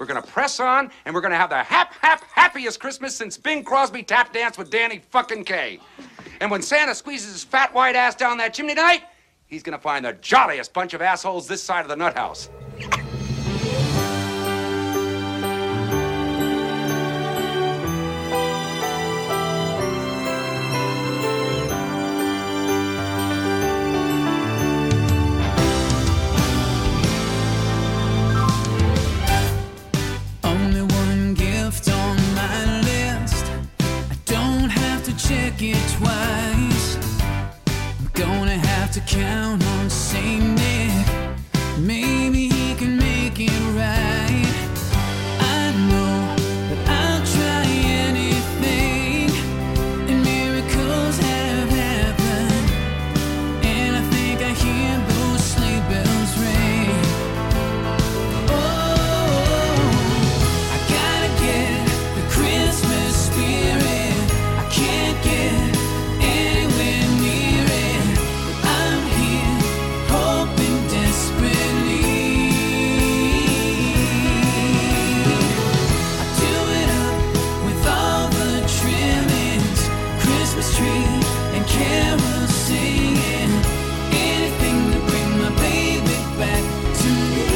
We're gonna press on, and we're gonna have the happiest Christmas since Bing Crosby tap danced with Danny fucking Kaye. And when Santa squeezes his fat white ass down that chimney tonight, he's gonna find the jolliest bunch of assholes this side of the nut house. It twice. I'm gonna have to count on Saint Nick. Maybe he can make it right. I know that I'll try anything, and miracles have happened. And I think I hear those sleigh bells ring. Oh, I gotta get the Christmas spirit. I can't get anywhere near it, but I'm here hoping desperately. I do it up with all the trimmings, Christmas tree and carols singing, anything to bring my baby back to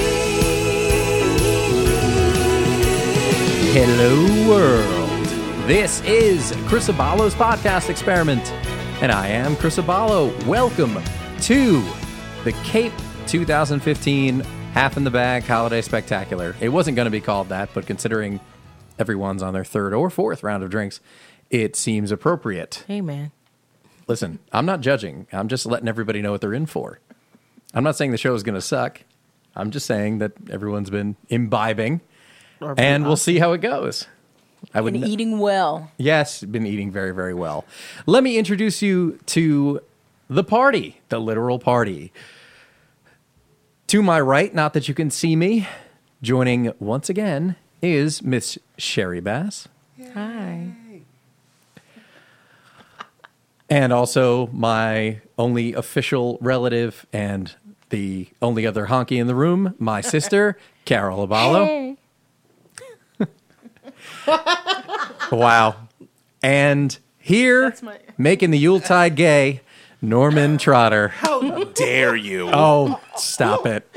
me. Hello world. This is Chris Abalo's podcast experiment, and I am Chris Abalo. Welcome to the Cape 2015 Half in the Bag Holiday Spectacular. It wasn't going to be called that, but considering everyone's on their third or fourth round of drinks, it seems appropriate. Hey, man. Listen, I'm not judging. I'm just letting everybody know what they're in for. I'm not saying the show is going to suck. I'm just saying that everyone's been imbibing, and we'll see how it goes. And eating well. Yes, been eating very, very well. Let me introduce you to the party, the literal party. To my right, not that you can see me, joining once again is Miss Sherry Bass. Hi. And also my only official relative and the only other honky in the room, my sister, Carol Abalo. Hey. Wow. And here, making the Yuletide gay, Norman Trotter. How dare you? Oh, stop it.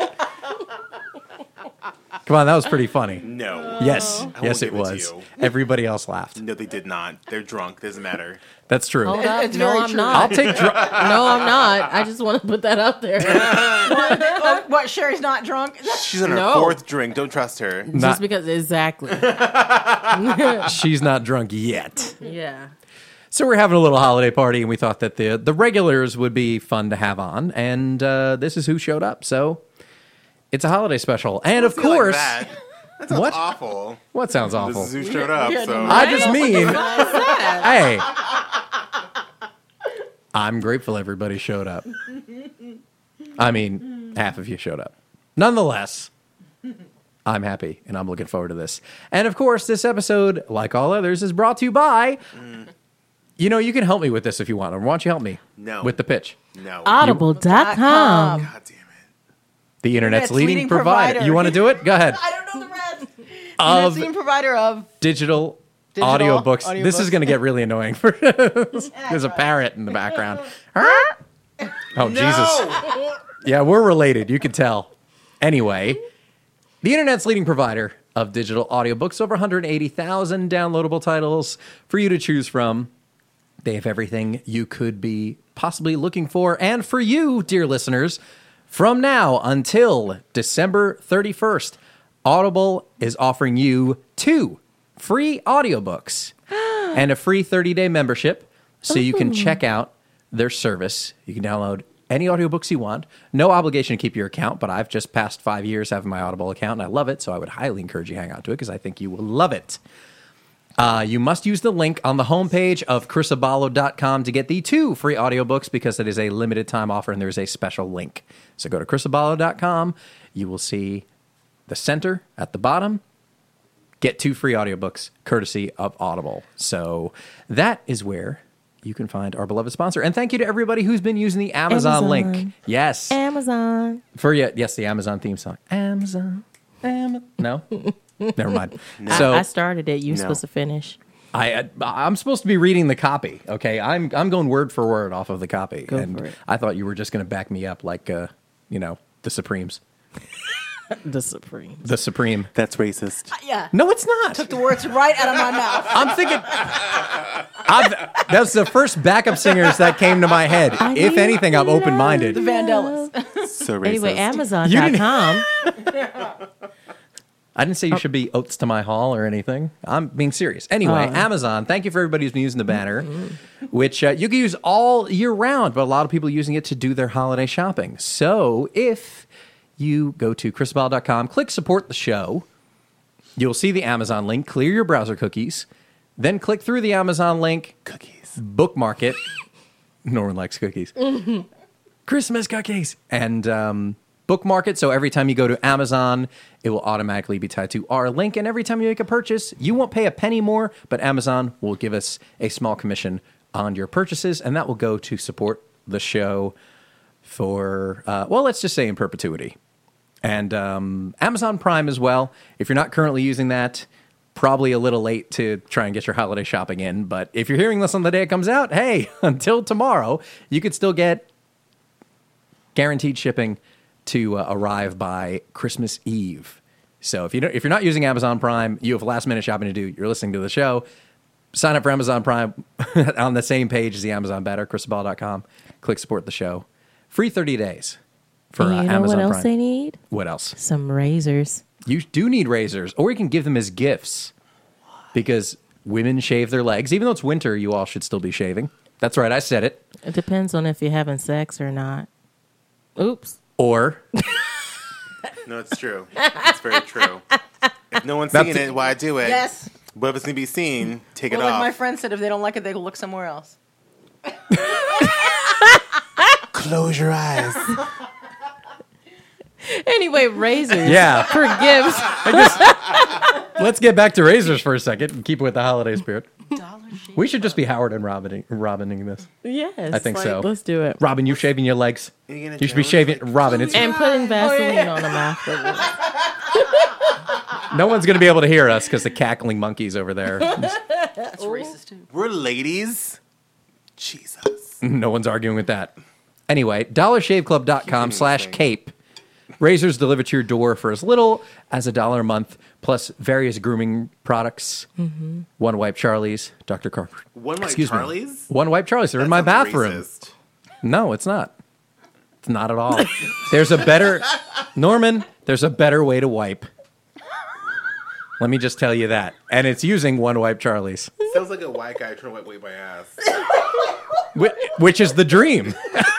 Come on, that was pretty funny. No. Yes, I yes, won't it give to was. you. Everybody else laughed. No, they did not. They're drunk. Doesn't matter. That's true. Hold up. It's No, very I'm true. not. I'll take No, I'm not. I just want to put that out there. What, Sherry's not drunk? She's on her No. fourth drink. Don't trust her. Just because, exactly. She's not drunk yet. Yeah. So we're having a little holiday party, and we thought that the regulars would be fun to have on, and this is who showed up. So it's a holiday special, and of Don't feel like course, that. That sounds What? awful. what sounds awful? This is who showed up. So I just mean, hey, I'm grateful everybody showed up. I mean, half of you showed up. Nonetheless, I'm happy, and I'm looking forward to this. And of course, this episode, like all others, is brought to you by... You know, you can help me with this if you want. Or why don't you help me No. with the pitch? no. Audible.com. God damn it. The internet's Internet's leading leading provider. provider. You want to do it? Go ahead. I don't know the rest. Of That's the provider of digital audiobooks. This is going to get really annoying. There's a parrot in the background. Oh, Jesus. Yeah, we're related. You can tell. Anyway, the internet's leading provider of digital audiobooks. Over 180,000 downloadable titles for you to choose from. They have everything you could be possibly looking for. And for you, dear listeners, from now until December 31st, Audible is offering you 2 free audiobooks and a free 30-day membership so you can check out their service. You can download any audiobooks you want. No obligation to keep your account, but I've just passed 5 years having my Audible account, and I love it, so I would highly encourage you to hang on to it because I think you will love it. You must use the link on the homepage of chrisabalo.com to get the 2 free audiobooks because it is a limited time offer and there's a special link. So go to chrisabalo.com. You will see the center at the bottom. Get 2 free audiobooks courtesy of Audible. So that is where you can find our beloved sponsor. And thank you to everybody who's been using the Amazon link. Yes. Amazon. Yes, the Amazon theme song. Amazon. No? Never mind. I So started it. You're supposed to finish. I'm supposed to be reading the copy. Okay, I'm going word for word off of the copy, Go and for it. I thought you were just going to back me up like the Supremes. The Supreme. The Supreme. That's racist. Yeah. No, it's not. Took the words right out of my mouth. I'm thinking. That's the first backup singers that came to my head. If anything, I'm open minded. The Vandellas. So racist. Anyway, You didn't- Amazon.com. I didn't say you should be oats to my hall or anything. I'm being serious. Anyway, Oh. Amazon, thank you for everybody who's been using the banner, which you can use all year round, but a lot of people are using it to do their holiday shopping. So if you go to chrisball.com, click support the show, you'll see the Amazon link, clear your browser cookies, then click through the Amazon link, Cookies. bookmark it. Norman likes cookies. Christmas cookies. And bookmark it, so every time you go to Amazon, it will automatically be tied to our link, and every time you make a purchase, you won't pay a penny more, but Amazon will give us a small commission on your purchases, and that will go to support the show for, let's just say in perpetuity. And Amazon Prime as well. If you're not currently using that, probably a little late to try and get your holiday shopping in, but if you're hearing this on the day it comes out, hey, until tomorrow, you could still get guaranteed shipping to arrive by Christmas Eve. So if you're not using Amazon Prime, you have last minute shopping to do. You're listening to the show. Sign up for Amazon Prime on the same page as the Amazon banner, chrisball.com. Click support the show. Free 30 days for You know Amazon what else Prime. they need? What else? Some razors. You do need razors, or you can give them as gifts because women shave their legs. Even though it's winter, you all should still be shaving. That's right, I said it. It depends on if you're having sex or not. Oops. Or No, it's true. It's very true. If no one's That's seeing it, why do it? Yes. But if it's going to be seen, take Well, it like off. my friend said, if they don't like it, they can look somewhere else. Close your eyes. Anyway, razors. Yeah. For gifts. let's get back to razors for a second and keep it with the holiday spirit. Dollar Shave. We should just be Howard and Robining this. Yes. I think so. Let's do it. Robin, you shaving your legs? You gonna You should be challenge, shaving. like, Robin, it's And putting Vaseline yeah. on them afterwards. no one's going to be able to hear us because the cackling monkeys over there. That's racist too. We're ladies. Jesus. No one's arguing with that. Anyway, dollarshaveclub.com/cape. Razors delivered to your door for as little as $1 a month, plus various grooming products. One Wipe Charlie's, Dr. Carver. One Wipe Excuse me. Charlie's? One Wipe Charlie's. They're in my That sounds bathroom. racist. No, it's not. It's not at all. There's a better, Norman, there's a better way to wipe. Let me just tell you that. And it's using One Wipe Charlie's, Sounds like a white guy trying to wipe my ass. which is the dream.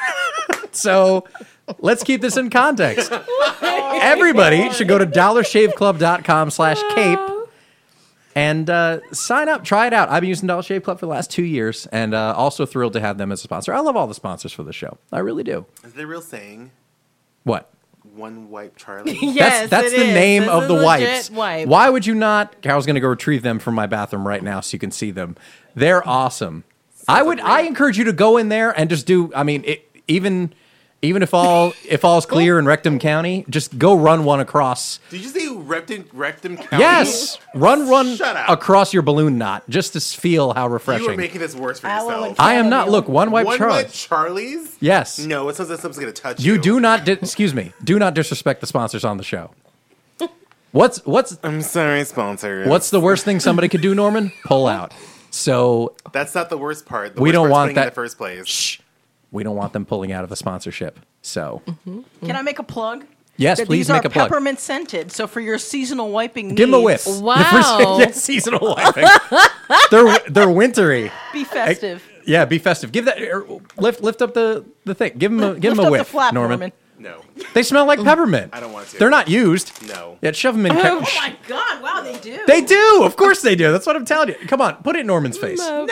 So let's keep this in context. Everybody should go to dollarshaveclub.com/cape and sign up. Try it out. I've been using Dollar Shave Club for the last 2 years, and also thrilled to have them as a sponsor. I love all the sponsors for the show. I really do. Is there a real saying? What? One Wipe Charlie? Yes, that's it the is. name This of is the a wipes. legit wipe. Why would you not? Carol's going to go retrieve them from my bathroom right now so you can see them. They're awesome. I encourage you to go in there and just do. I mean, even if all's clear in Rectum County, just go run one across. Did you say Rectum County? Yes, run Shut up. across your balloon knot just to feel how You are refreshing. making this worse for Alan yourself. would- I am not. Look, One Wipe One Charlie. Wipe Charlie's? Yes. No, it sounds like someone's going to touch you. You do not. Excuse me. Do not disrespect the sponsors on the show. What's I'm sorry, sponsors. What's the worst thing somebody could do, Norman? Pull out. So That's not the worst part. The We worst don't part's want putting in that- the first place. we don't want them pulling out of the sponsorship. So Can I make a plug? yes, That please these make are a plug. peppermint scented, so for your seasonal wiping Give them a needs, whiff. Wow. Yes, seasonal wiping. they're wintry. be festive. Yeah, be festive. Give that lift up the thing. Give them a Lift a up whiff, the flap, Norman. No. They smell like peppermint. I don't want to. They're not used. No. Yeah, shove them in. Oh my God! Wow, they do. They do. Of course they do. That's what I'm telling you. Come on, put it in Norman's face. No.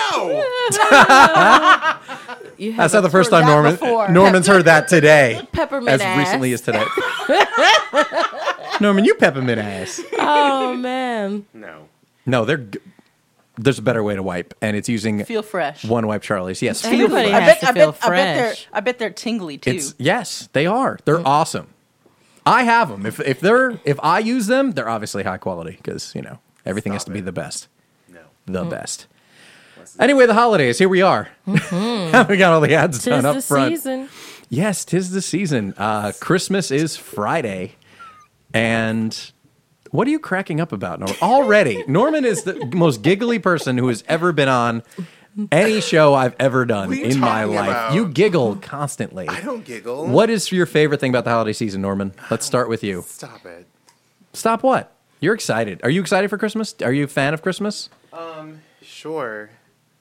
You have That's not the first heard time that before. Norman's heard that today. Peppermint As ass. recently as today. Norman, you peppermint ass. Oh, man. No. No, there's a better way to wipe, and it's using Feel fresh. One Wipe Charlie's. Yes, feel Everybody fresh. has to feel fresh. I bet they're tingly too. Yes, they are. They're awesome. I have them. If I use them, they're obviously high quality because everything has to be the best. No. The best. Anyway, the holidays. Here we are. We got all the ads done up front. Season. Yes, 'tis the season. Christmas is Friday, and what are you cracking up about, Norman? Already, Norman is the most giggly person who has ever been on any show I've ever done What are you in my talking life. about? You giggle constantly. I don't giggle. What is your favorite thing about the holiday season, Norman? Let's start with you. Stop it. Stop what? You're excited. Are you excited for Christmas? Are you a fan of Christmas? Sure.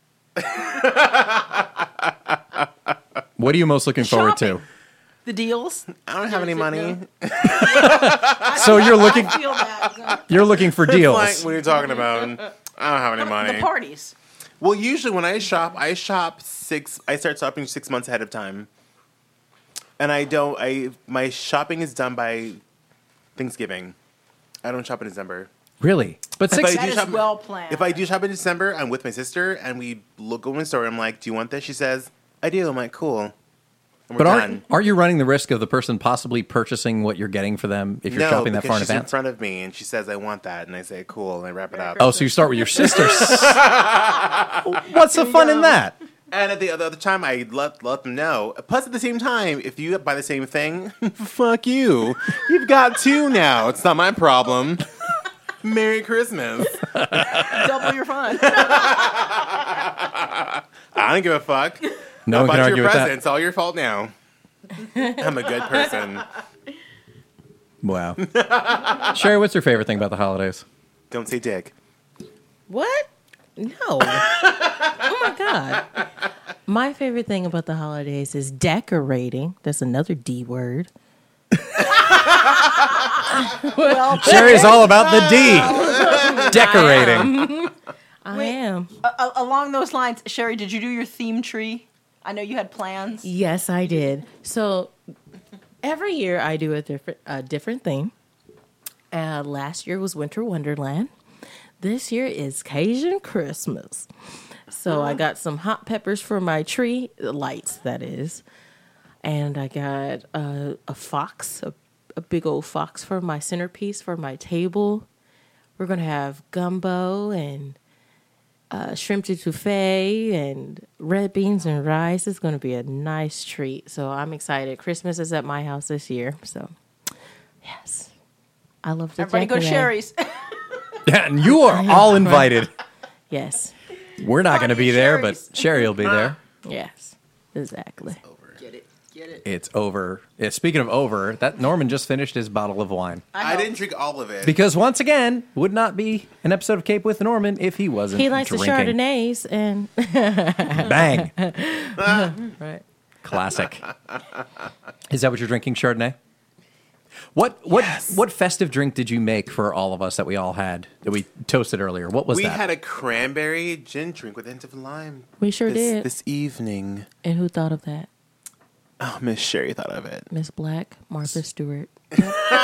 What are you most looking forward to? Shopping. The deals. I don't have any money. So you're looking I feel that. you're looking for deals. Like, what are you talking about? I don't have any money. The parties. Well, usually when I shop I start shopping 6 months ahead of time. And my shopping is done by Thanksgiving. I don't shop in December. Really? But If I That do is shop- well planned. If I do shop in December, I'm with my sister and we go in the store. I'm like, "Do you want this?" She says, "I do." I'm like, "Cool." And we're But done. aren't you running the risk of the person possibly purchasing what you're getting for them if you're No, shopping that because far in she's in advance? front of me and she says, "I want that," and I say, "Cool," and I wrap it up. Oh, so you start with your sisters. What's the fun in that? And at the other time, I let them know. Plus, at the same time, if you buy the same thing, fuck you. You've got two now. It's not my problem. Merry Christmas. Double your fun. I don't give a fuck. No I one bought can argue your with present. that. It's all your fault now. I'm a good person. Wow. Sherry, what's your favorite thing about the holidays? Don't say dick. What? No. Oh my God. My favorite thing about the holidays is decorating. That's another D word. Well, Sherry's all about the D. Decorating. I am. along those lines, Sherry, did you do your theme tree? I know you had plans. Yes, I did. So every year I do a different theme. Last year was Winter Wonderland. This year is Cajun Christmas. So I got some hot peppers for my tree, lights that is. And I got a fox, a big old fox for my centerpiece for my table. We're going to have gumbo and shrimp etouffee and red beans and rice. It's going to be a nice treat. So I'm excited. Christmas is at my house this year. So, yes. I love to Everybody go to decorate. Sherry's. Yeah, and you are all invited. Yes. We're not going to be there, but Sherry's. Sherry will be there. Yes. Exactly. Get it. It's over. Yeah, speaking of over, that Norman just finished his bottle of wine. I didn't drink all of it. Because once again, would not be an episode of Cape with Norman if he wasn't He likes drinking. the Chardonnays and Bang. right. Classic. Is that what you're drinking, Chardonnay? What festive drink did you make for all of us that we all had, that we toasted earlier? What was we that? had a cranberry gin drink with a hint of lime. We sure did. This evening. And who thought of that? Oh, Miss Sherry thought of it. Miss Black, Martha Stewart. But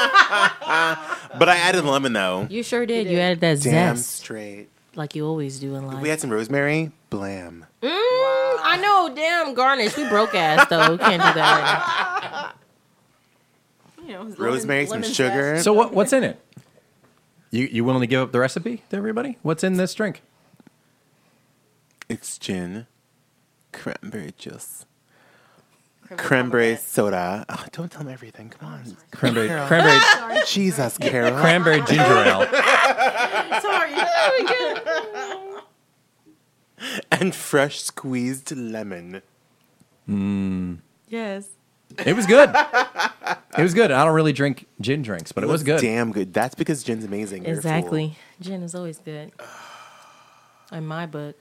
I added lemon, though. You sure did. You added that Damn zest straight. like you always do in life. We had some rosemary. Blam. I know, damn garnish. We broke ass though. We can't do that You know, Rosemary, some lemon sugar. zest. So what's in it? You willing to give up the recipe to everybody? What's in this drink? It's gin, cranberry juice, cranberry soda. Oh, don't tell me everything. Come on. Cranberry Jesus, Carol. cranberry ginger ale. Sorry. And fresh squeezed lemon. one. Yes. It was good. It was good. I don't really drink gin drinks, but it was good. Damn good. That's because gin's amazing. You're a fool. Exactly. Gin is always good. In my book.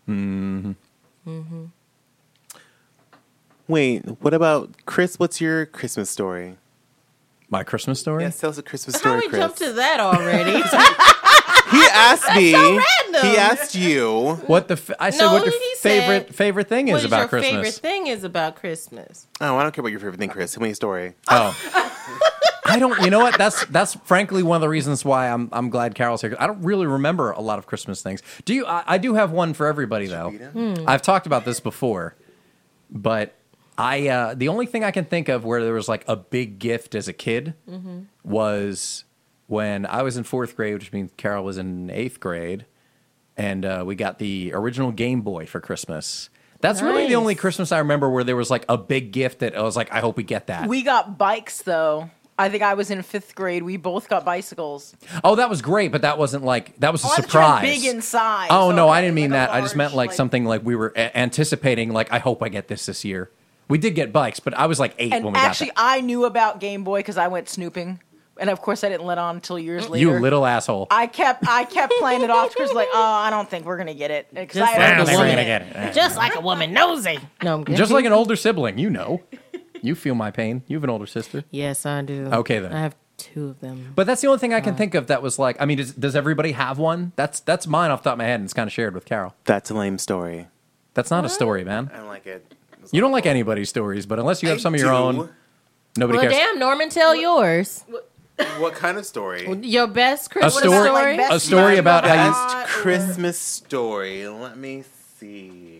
Wait, what about Chris? What's your Christmas story? My Christmas story? Yes, tell us a Christmas How story, we Chris. jumped to that already? He asked me. random. He asked you. What the? I said No, what your he said, favorite thing What is about your Christmas. favorite thing is about Christmas? Oh, I don't care about your favorite thing, Chris. Tell me a story. Oh. I don't. You know what? That's frankly one of the reasons why I'm glad Carol's here. I don't really remember a lot of Christmas things. Do you? I do have one for everybody though. I've talked about this before, but The only thing I can think of where there was like a big gift as a kid was when I was in 4th grade, which means Carol was in 8th grade, and we got the original Game Boy for Christmas. That's really the only Christmas I remember where there was like a big gift that I was like, I hope we get that. We got bikes though. I think I was in 5th grade. We both got bicycles. Oh, that was great, but that wasn't like that was a I thought surprise. you meant big in size. Oh no, I Okay, didn't mean like a that. I just meant large, like something like we were anticipating. Like I hope I get this year. We did get bikes, but I was like 8 And when we actually, got that. I knew about Game Boy because I went snooping, and of course, I didn't let on until years later. You little asshole. I kept playing it off. Chris was like, "Oh, I don't think we're gonna get it." 'Cause Just I like had a never woman. seen get it. Just like a woman nosy. No, I'm kidding. Just like an older sibling, you know. You feel my pain. You have an older sister. Yes, I do. Okay, then. I have 2 of them. But that's the only thing I can think of that was like, I mean, does everybody have one? That's mine off the top of my head, and it's kind of shared with Carol. That's a lame story. That's not a story, man. I don't like it. You don't like anybody's stories, but unless you have some of your own, nobody Well, cares. damn, Norman, tell yours. What kind of story? Your best A Christmas story, story. Like a story about how you. Best Christmas story. Let me see.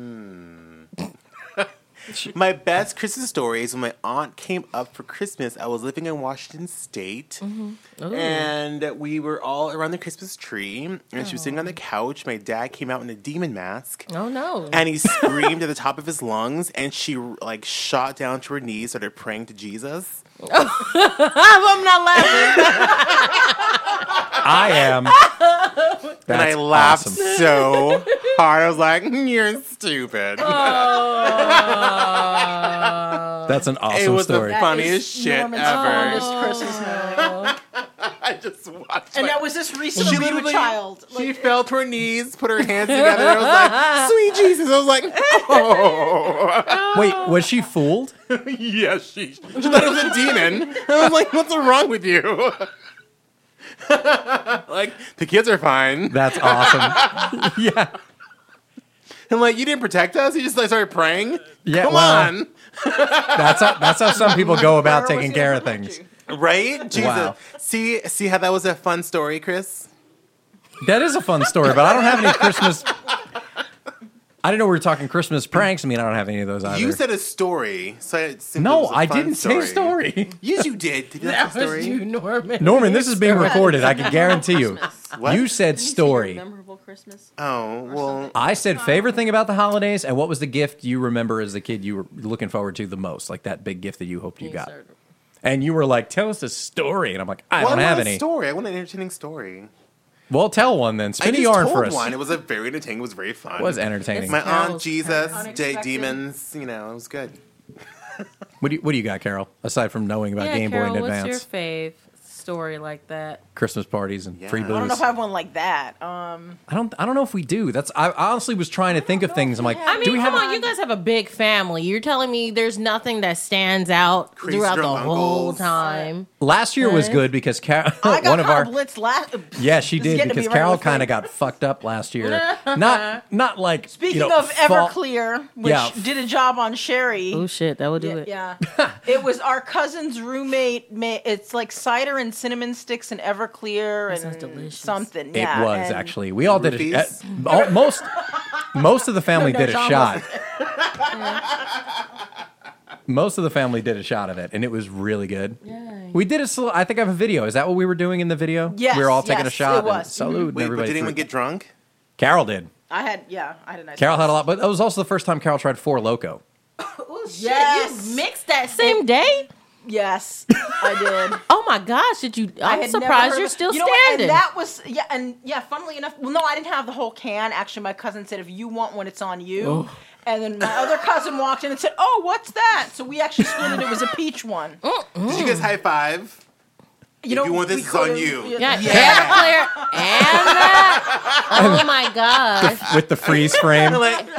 My best Christmas story is when my aunt came up for Christmas. I was living in Washington State, and we were all around the Christmas tree, and she was sitting on the couch. My dad came out in a demon mask. Oh no! And he screamed at the top of his lungs, and she like shot down to her knees, started praying to Jesus. I'm not laughing. I am. And I laughed so hard. I was like, "You're stupid." That's an awesome It was story. the funniest shit Norman's ever. fondest Christmas memory. I just watched. And my- that was this recent She being a literally, child. she fell to her knees, put her hands together. I was like, "Sweet Jesus!" I was like, "Oh, Wait, was she fooled? yes." She thought it was a demon. I was like, "What's wrong with you?" Like, the kids are fine. That's awesome. Yeah. And like, you didn't protect us. You just like started praying. Yeah, Come well, on, That's how some people go about taking care of things. right? Jesus. Wow. See how that was a fun story, Chris? That is a fun story, but I don't have any Christmas. I didn't know we were talking Christmas pranks. I mean, I don't have any of those either. You said a story, so it simply no, was a I fun didn't say story. Yes, you did. Did you That say a was story? you, Norman. Norman, this is being recorded. I can guarantee you. What? You said story. Memorable Christmas. Oh, well, I said favorite thing about the holidays, and what was the gift you remember as a kid you were looking forward to the most? Like that big gift that you hoped you got. And you were like, tell us a story. And I'm like, I don't have a any. story. I want an entertaining story. Well, tell one then. I Spin a just yarn told for us. one. It was a very entertaining. It was very fun. It was entertaining. My Carol's aunt, Jesus, Unexpected. demons. You know, it was good. What do you got, Carol? Aside from knowing about Game Boy in Carol, advance, what's your fave story like that? Christmas parties and free Yeah. booze. I don't know if I have one like that. I don't know if we do. I honestly was trying to think of things. I'm like, I mean, do we come have? on, you guys have a big family. You're telling me there's nothing that stands out Crazy throughout the drunk whole uncles. time. Last year was good because Carol, I got one of kinda our blitzed last. yeah, she This is did getting to because be Carol regular kind of thing. got fucked up last year. Not like Speaking you know, of Everclear, which Yeah. did a job on Sherry. Oh shit, that would do it. Yeah, it was our cousin's roommate. It's like cider and cinnamon sticks and Everclear sounds and delicious. something. It Yeah, was and actually. We all did it. Roofies? Most of the family No, did a John shot. Most of the family did a shot of it, and it was really good. Yay. We did a. I think I have a video. Is that what we were doing in the video? Yes, we were all taking a yes, shot. it was. And salute. And Wait, but everybody did anyone threw- get drunk? Carol did. I had a nice. Carol had a lot, but that was also the first time Carol tried Four Loko. Oh shit, Yes. you mixed that same day? Yes, I did. Oh my gosh, did you? I I'm had never surprised heard you're of- still you know what, standing. And that was funnily enough, well, no, I didn't have the whole can. Actually, my cousin said, "If you want one, it's on you." Oh. And then my other cousin walked in and said, "Oh, what's that?" So we actually split it. It was a peach one. Did you guys high five? You know, you want this, we it's on could've- you. yeah, Yeah. Everclear and that. Oh my gosh. With the freeze frame.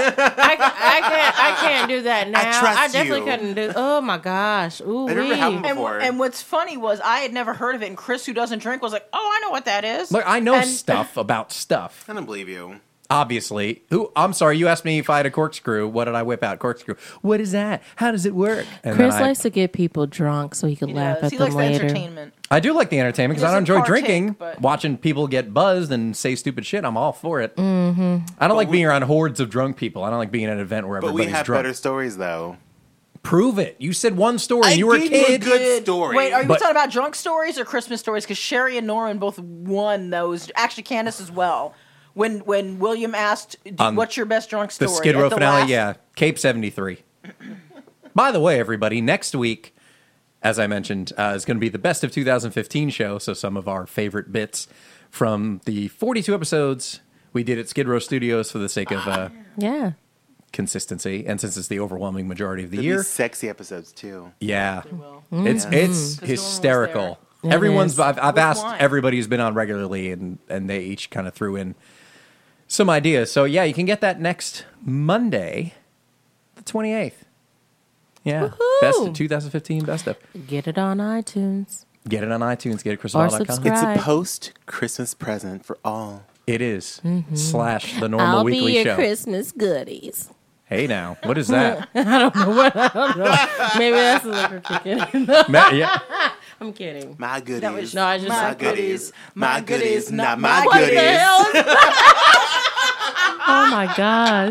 I can't do that now. trust definitely you. couldn't do. Oh my gosh. Ooh. I never happened And, before. and what's funny was I had never heard of it, and Chris, who doesn't drink, was like, "Oh, I know what that is." Look, I know And- stuff about stuff. I don't believe you. Obviously. I'm sorry, you asked me if I had a corkscrew. What did I whip out? Corkscrew. What is that? How does it work? And Chris then likes to get people drunk so he can He laugh does. at He them likes the later. entertainment. I do like the entertainment because I don't Doesn't enjoy partake, drinking. but- Watching people get buzzed and say stupid shit, I'm all for it. Mm-hmm. I don't like being around hordes of drunk people. I don't like being at an event where But we everybody's have drunk. better stories, though. Prove it. You said one story. You were a gave you a kid. good story. Wait, are you But- talking about drunk stories or Christmas stories? Because Sherry and Norman both won those. Actually, Candace as well. When William asked, "What's your best drunk story?" The Skid Row at the finale, last- yeah. Cape 73. By the way, everybody, next week, as I mentioned, is going to be the Best of 2015 show. So some of our favorite bits from the 42 episodes we did at Skid Row Studios for the sake of Yeah. consistency. And since it's the overwhelming majority of the There'll be year. sexy episodes too. Yeah. will. It's was hysterical. there. Everyone's is. I've With asked wine. everybody who's been on regularly and they each kind of threw in some ideas. So yeah, you can get that next Monday, the 28th. Yeah. Woohoo! Best of 2015 best of. Get it on iTunes. Get it on iTunes, get it at Or chrisball.com. subscribe. It's Right. a post-Christmas present for all. It is. / the normal I'll be weekly your show. Christmas goodies. Hey now, what is that? Maybe that's a liquor kicking. Yeah. I'm kidding. My goodies. No, I just my said goodies. My goodies, not my What the goodies. hell? Oh my gosh.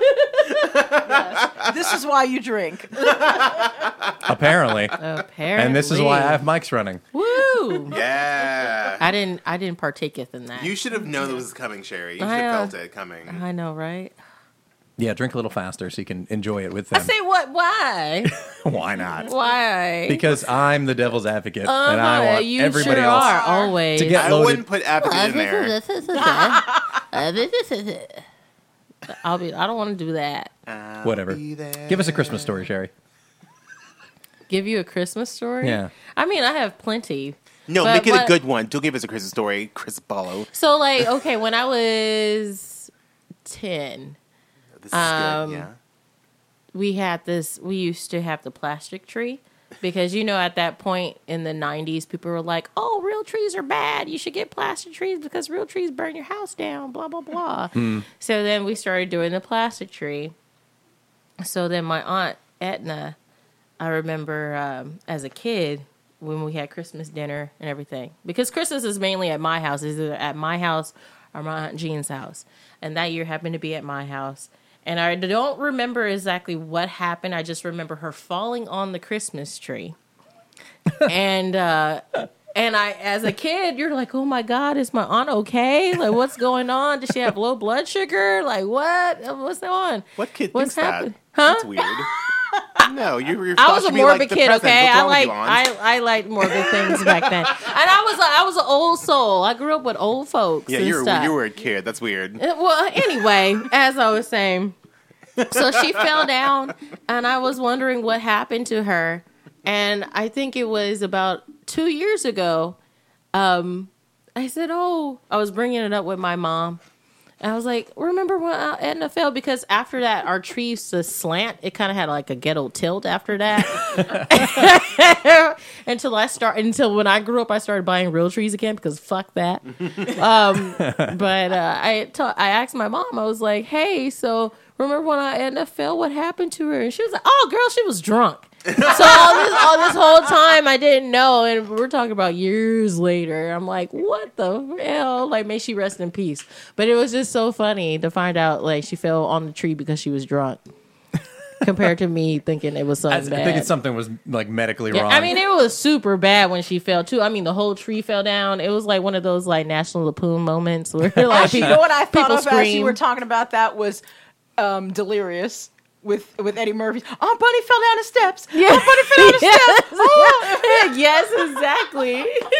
This is why you drink. Apparently. Apparently. And this is why I have mics running. Woo! Yeah. I didn't partaketh in that. You should have known this was coming, Sherry. You should I, have felt it coming. I know, right? Yeah, drink a little faster so you can enjoy it with them. I say what? Why? Why not? Why? Because I'm the devil's advocate, and I want you everybody sure else are always. to get I loaded. wouldn't put advocate in there. I don't want to do that. Whatever. Be there. Give us a Christmas story, Sherry. Give you a Christmas story? Yeah. I mean, I have plenty. No, But make it a what- good one. Don't give us a Christmas story, Chris Ballo. So, like, okay, when I was 10, This is good, yeah. we used to have the plastic tree. Because, at that point in the 90s, people were like, oh, real trees are bad. You should get plastic trees because real trees burn your house down, blah, blah, blah. So then we started doing the plastic tree. So then my aunt, Etna, I remember as a kid when we had Christmas dinner and everything. Because Christmas is mainly at my house. It's either at my house or my Aunt Jean's house. And that year happened to be at my house. And I don't remember exactly what happened. I just remember her falling on the Christmas tree. And I, as a kid, you're like, oh my God, is my aunt okay? Like, what's going on? Does she have low blood sugar? Like, what? What's going on? What kid What's thinks happened? that? Huh? That's weird. No, you're I was a should be like morbid the kid, present. okay? What's wrong with you, Aunt? I liked morbid things back then. And I was an old soul. I grew up with old folks. Yeah, and stuff. you were a kid. That's weird. Well, anyway, as I was saying, so she fell down, and I was wondering what happened to her. And I think it was about 2 years ago. I said, I was bringing it up with my mom. And I was like, remember when Edna fell? Because after that, our tree used to slant. It kind of had like a ghetto tilt after that. Until when I grew up, I started buying real trees again because fuck that. But I asked my mom, I was like, hey, so remember when Edna fell? What happened to her? And she was like, oh, girl, she was drunk. So all this whole time I didn't know, and we're talking about years later. I'm like, what the hell? Like, may she rest in peace. But it was just so funny to find out like she fell on the tree because she was drunk, compared to me thinking it was something bad. I think it's something was like medically Yeah, wrong. I mean, it was super bad when she fell too. I mean, the whole tree fell down. It was like one of those like National Lampoon moments where like Actually, you know what I thought people of as you scream. were talking about that was Delirious with Eddie Murphy. Aunt Bunny fell down the steps. Yeah. Aunt Bunny fell down the steps. Oh. Yes, exactly.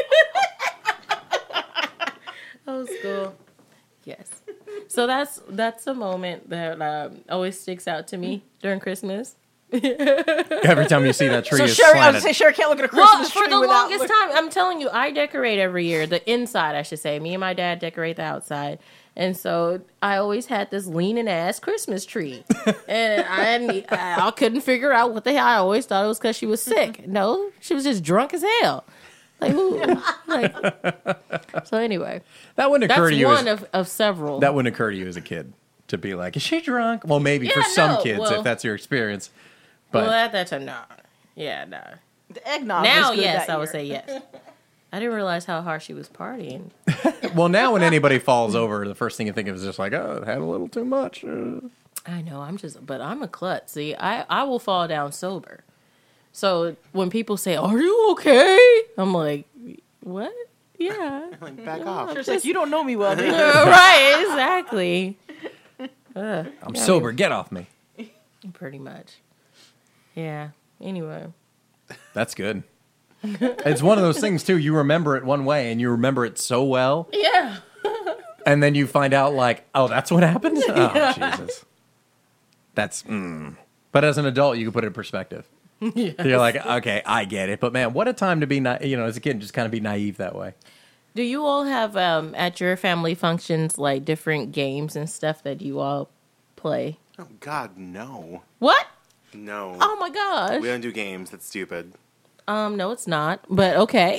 That was cool. Yes. So that's a moment that always sticks out to me during Christmas. Every time you see that tree So is Sherry, I was slanted. gonna say Sherry can't look at a Well, Christmas for tree the without longest time, I'm telling you, I decorate every year. The inside, I should say. Me and my dad decorate the outside. And so I always had this leaning ass Christmas tree. And I couldn't figure out what the hell. I always thought it was because she was sick. No, she was just drunk as hell. Like, who? Like, so anyway, That wouldn't occur that's to you. one of several. That wouldn't occur to you as a kid to be like, is she drunk? Well, maybe for Yeah, some no, kids, well- if that's your experience. But well, at that time, no. Yeah, no. The eggnog. Now, was good yes, that I would year. say yes. I didn't realize how hard she was partying. well, now when anybody falls over, the first thing you think of is just like, oh, it had a little too much. I know. But I'm a klutz. See, I will fall down sober. So when people say, "Are you okay?" I'm like, "What? Yeah." Like, back off. It's like, you don't know me well, do you? Right, exactly. I'm sober. Get off me. Pretty much. Yeah. Anyway. That's good. It's one of those things, too. You remember it one way, and you remember it so well. Yeah. And then you find out, like, oh, that's what happened? Oh, Jesus. That's, But as an adult, you can put it in perspective. Yes. You're like, okay, I get it. But, man, what a time to be, as a kid, just kind of be naive that way. Do you all have, at your family functions, like, different games and stuff that you all play? Oh, God, no. What? No. Oh, my gosh. We don't do games. That's stupid. No, it's not. But, okay.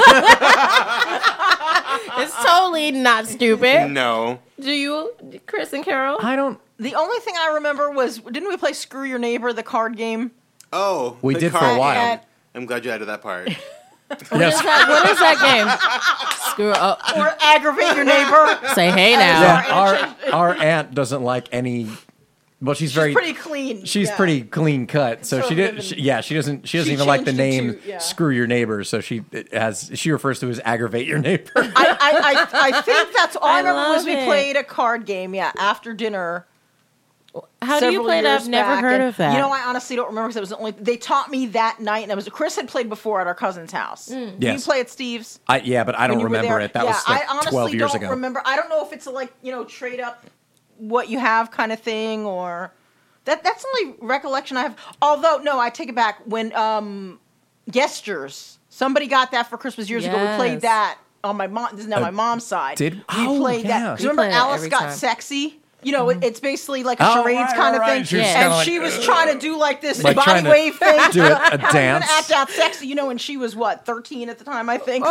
It's totally not stupid. No. Do you, Chris and Carol? I don't. The only thing I remember was, didn't we play Screw Your Neighbor, the card game? Oh. We the did for a card while. game. I'm glad you added that part. Yes. What is that game? Screw up. Or Aggravate Your Neighbor? Say hey now. Yeah, our aunt doesn't like any. Well, she's very pretty clean. She's yeah. pretty clean cut, so she did. She doesn't even like the changed it name to, yeah. "Screw Your Neighbor," so she refers to it as "Aggravate Your Neighbor." I think that's all I remember was love we it. played a card game, after dinner. How do you play that? I've never heard of that. You know, I honestly don't remember because it was the only. They taught me that night, and Chris had played before at our cousin's house. Did you Yes. play at Steve's? Yeah, but I don't when you were remember there? it. That was like I honestly 12 years don't ago. remember. I don't know if it's a trade up what you have kind of thing or that's the only recollection I have. Although no, I take it back. When Gestures, somebody got that for Christmas years ago. We Yes. played that on my mom. This is now my mom's side. did- we oh, played yeah. that? 'Cause We remember play that Alice every got time. sexy. You know, it's basically like a Oh, charades right, kind of right, thing. right. She was Yeah. kinda And like, she was trying to do like this Like trying body to wave thing. do a I was gonna dance. act out sexy, and she was 13 at the time, I think.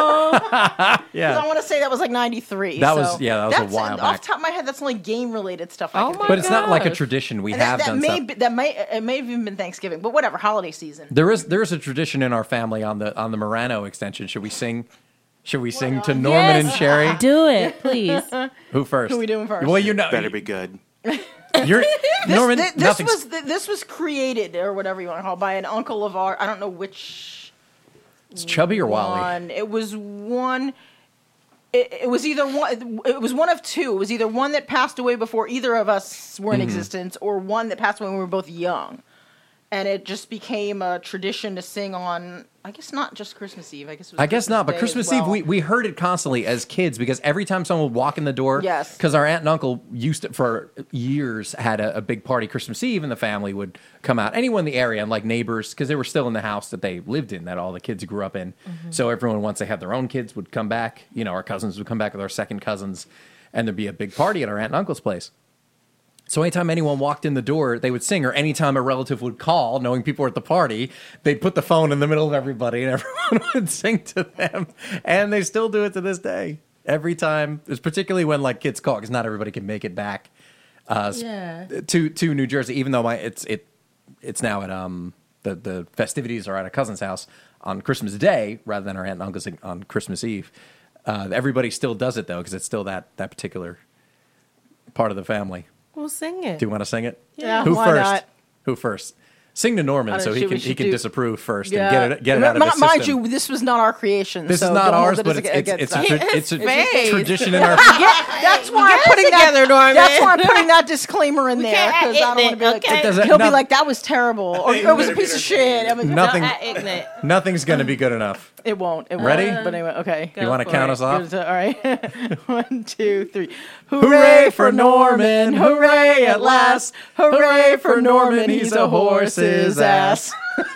Yeah, I want to say that was like 93. That so was a that's, while Off back. the top of my head, that's only game related stuff. Oh I can my but it's not like a gosh. tradition. We think. have that done may stuff. be, it may have even been Thanksgiving, but whatever, holiday season. There is a tradition in our family on the Morano extension. Should we sing? Should we sing to Norman and Sherry? Do it, please. Who first? Who we doing first? Well, you know, Better be good. you're Norman. This was created or whatever you want to call it, by an uncle of our. I don't know which It's Chubby or Wally. one. It was one. It was either one. It was one of two. It was either one that passed away before either of us were in existence, or one that passed away when we were both young. And it just became a tradition to sing on. I guess not just Christmas Eve. I guess not, but Day Christmas as well. Eve, we heard it constantly as kids because every time someone would walk in the door, Yes. because our aunt and uncle used to, for years, had a big party Christmas Eve, and the family would come out. Anyone in the area, and like neighbors, because they were still in the house that they lived in, that all the kids grew up in. So everyone, once they had their own kids, would come back. You know, our cousins would come back with our second cousins, and there'd be a big party at our aunt and uncle's place. So anytime anyone walked in the door, they would sing, or anytime a relative would call, knowing people were at the party, they'd put the phone in the middle of everybody, and everyone would sing to them. And they still do it to this day. Every time, it's particularly when like kids call, because not everybody can make it back to New Jersey. Even though it's now at the festivities are at a cousin's house on Christmas Day rather than our aunt and uncle's on Christmas Eve. Everybody still does it though, because it's still that particular part of the family. We'll sing it. Do you want to sing it? Yeah, Who why first? not? Who first? Sing to Norman so he should we can do- disapprove first and get it out of his system. Mind you, this was not our creation. This so is not don't hold ours, it but as it's against a us. face. tradition in our. That's why I'm putting together, Norman. That's why I'm putting that disclaimer in there can't because I don't want to be like, okay. It doesn't- he'll be no- like, that was terrible, or it was a piece of shit. I mean, Nothing. Ignorant. Nothing's going to be good enough. It won't. It won't. Ready? But anyway, okay. You want to for count it. us off? All right. 1, 2, 3. Hooray for Norman! Hooray at last! Hooray for Norman! He's a horse's ass.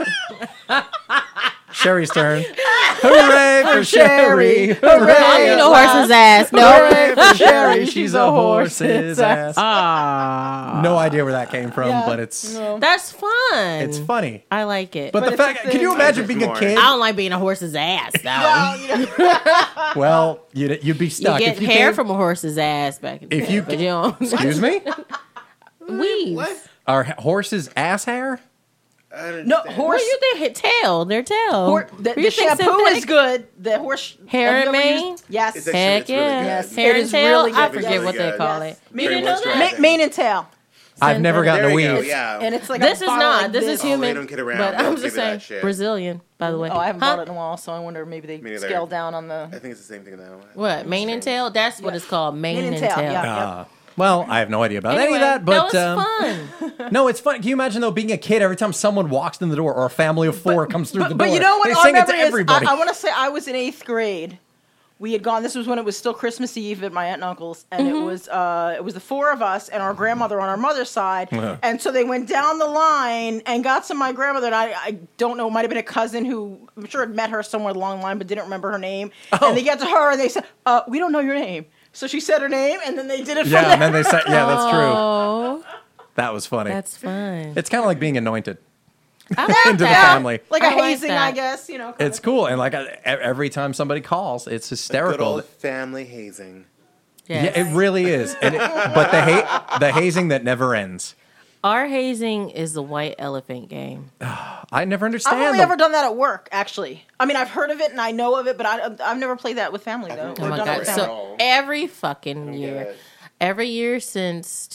Sherry's turn. Hooray for Sherry! I Hooray! need a horse's ass. No. Hooray for Sherry! She's a horse's ass. No idea where that came from, Yeah. but it's That's fun. it's funny. I like it. But the it's a fact, thing. can you imagine I being a just kid? I don't like being a horse's ass, though. Well, you know, Well, you'd be you stuck. get If you hair came- from a horse's ass back in the If day, you- but you don't. Excuse me? Weaves. Are horses ass hair? I don't no, understand. horse. What you think? Tail. Their tail. The What you think shampoo synthetic- is good. The horse Hair have you and ever mane? used- Yes. It's actually- Heck it's really yeah. good. Yes, Hair it and is tail. really I good. forget Really what they good. call Yes. it. Very You didn't know moisturizing. that? Mane and tail. I've never gotten There a you go, weave. yeah. And it's like This a is bottle not. like This is Oh, human. they don't kid around. But They I'm don't just give you that saying, shit. Brazilian, by the way. Oh, I haven't Huh? bought it in a while, so I wonder maybe they Me neither. scale down on the. I think it's the same thing now. What, mane and tail? That's what it's called, mane and tail. yeah. Well, I have no idea about Anyway, any of that, but was fun. no, it's fun. Can you imagine though being a kid every time someone walks in the door or a family of four comes through the door? But you know what? They Our sing it to memory is, everybody. I want to say I was in 8th grade. We had gone. This was when it was still Christmas Eve at my aunt and uncle's, and it was the four of us and our grandmother on our mother's side. And so they went down the line and got some of my grandmother. And I don't know, it might have been a cousin who I'm sure had met her somewhere along the line, but didn't remember her name. And they get to her and they said, "We don't know your name." So she said her name, and then they did it. From Yeah, there. and then they said, yeah, that's true. Oh, That was funny. that's fun. It's kind of like being anointed I like into the that. family. like I a like hazing, that. I guess. You know. It's cool, and like every time somebody calls, it's Good hysterical. old family hazing. Yes. Yeah, it really is. And but the hazing that never ends. Our hazing is the white elephant game. I never understand. I've only the- ever done that at work, actually. I mean, I've heard of it and I know of it, but I've never played that with family, though. Oh Or my done it god! with So- family. So every fucking get year, it. every year since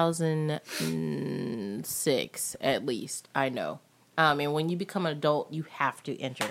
2006, at least, I know. And when you become an adult, you have to enter.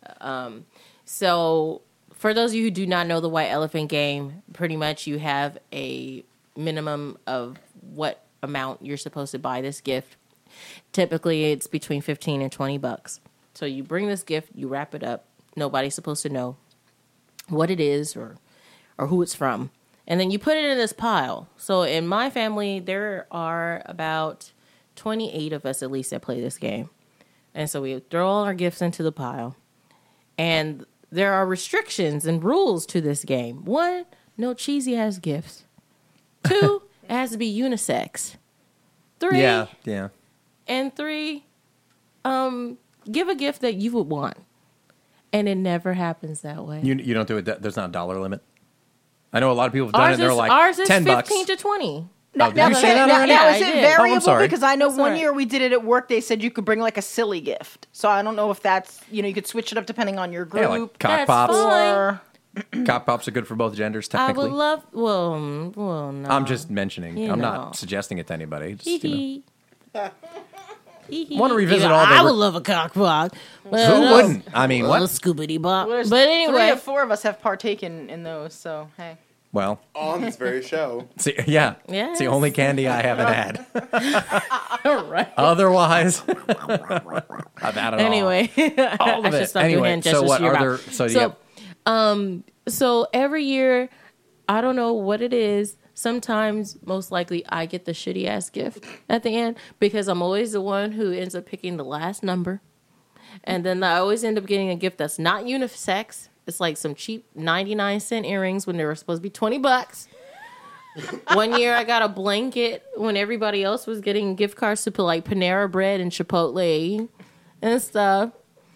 So for those of you who do not know the white elephant game, pretty much you have a minimum of what amount you're supposed to buy this gift. Typically, it's between $15 and $20. So you bring this gift, you wrap it up. Nobody's supposed to know what it is or who it's from. And then you put it in this pile. So in my family, there are about 28 of us at least that play this game. And so we throw all our gifts into the pile. And there are restrictions and rules to this game. 1, no cheesy ass gifts. 2, it has to be unisex. 3, Yeah. and 3, give a gift that you would want. And it never happens that way. You don't do it. There's not a dollar limit. I know a lot of people have done it. And they're like ours is $10. 15 to 20. Oh, did you say that Now, already? now, Yeah, is I it did. variable? sorry. Because I know That's one all right. year we did it at work. They said you could bring like a silly gift. So I don't know if that's, you could switch it up depending on your group. Yeah, like cock That's pops. fine. or Cock pops are good for both genders, I technically. would love. Well, no. I'm just mentioning. You I'm know. not suggesting it to anybody. Just, Hee hee. Want to revisit Yeah, all the I would love a cock block. Who wouldn't? I mean, what? Scoobity bop. there's But 3 anyway, or 4 of us have partaken in those. So hey, Well, On this very show. see, yeah. Yes. It's the only candy I haven't had. right. Otherwise, I've had it Anyway, all. All I of should it. stop doing Anyway, hand so gestures what to your are there? mouth. So, yeah. So every year, I don't know what it is. Sometimes, most likely, I get the shitty ass gift at the end because I'm always the one who ends up picking the last number. And then I always end up getting a gift that's not unisex. It's like some cheap 99-cent earrings when they were supposed to be $20. One year I got a blanket when everybody else was getting gift cards to put like Panera Bread and Chipotle and stuff.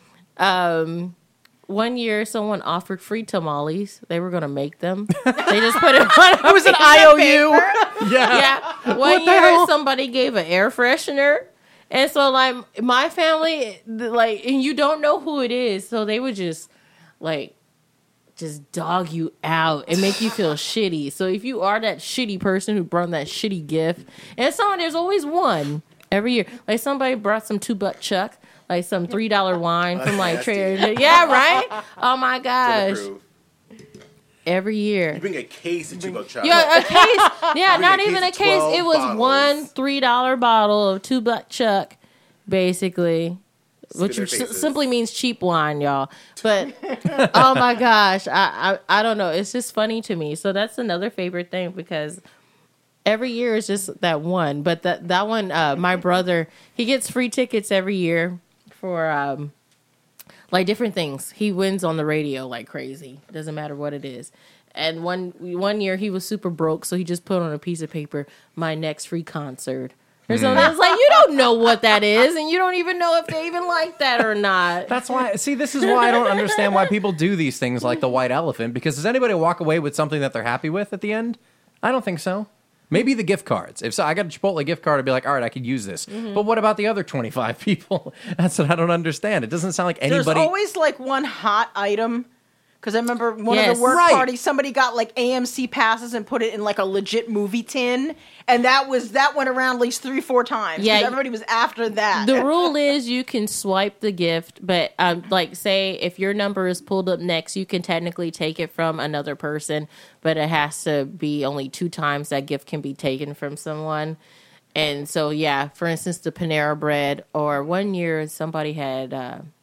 One year someone offered free tamales. They were going to make them. They just put it on. It was an IOU. Yeah. One year somebody gave an air freshener. And so like my family, like, and you don't know who it is. So they would just like, just dog you out and make you feel shitty. So if you are that shitty person who brought that shitty gift, and there's always one every year. Like somebody brought some 2-buck chuck, like some $3 wine from like Trader. Yeah, right. Oh my gosh! Approve. Every year. You bring a case of 2-buck chocolate. Yeah, a case. Yeah, Bring not a even a case of case. 12 It was bottles. one $3 bottle of 2-buck chuck, basically. Which their faces. simply means cheap wine, y'all. But oh my gosh, I don't know. It's just funny to me. So that's another favorite thing because every year is just that one. But that one, my brother, he gets free tickets every year for like different things. He wins on the radio like crazy. Doesn't matter what it is. And one year he was super broke, so he just put on a piece of paper, "My next free concert." Or something. It's like you don't know what that is, and you don't even know if they even like that or not. That's why. See, this is why I don't understand why people do these things like the white elephant. Because does anybody walk away with something that they're happy with at the end? I don't think so. Maybe the gift cards. If so, I got a Chipotle gift card, I'd be like, all right, I could use this. But what about the other 25 people? That's what I don't understand. It doesn't sound like there's anybody. always like one hot item Because I remember one of the work parties, somebody got like AMC passes and put it in like a legit movie tin, and that went around at least 3-4 times. Yeah, everybody was after that. The rule is you can swipe the gift, but like say if your number is pulled up next, you can technically take it from another person, but it has to be only 2 times that gift can be taken from someone. And so yeah, for instance, the Panera Bread, or one year somebody had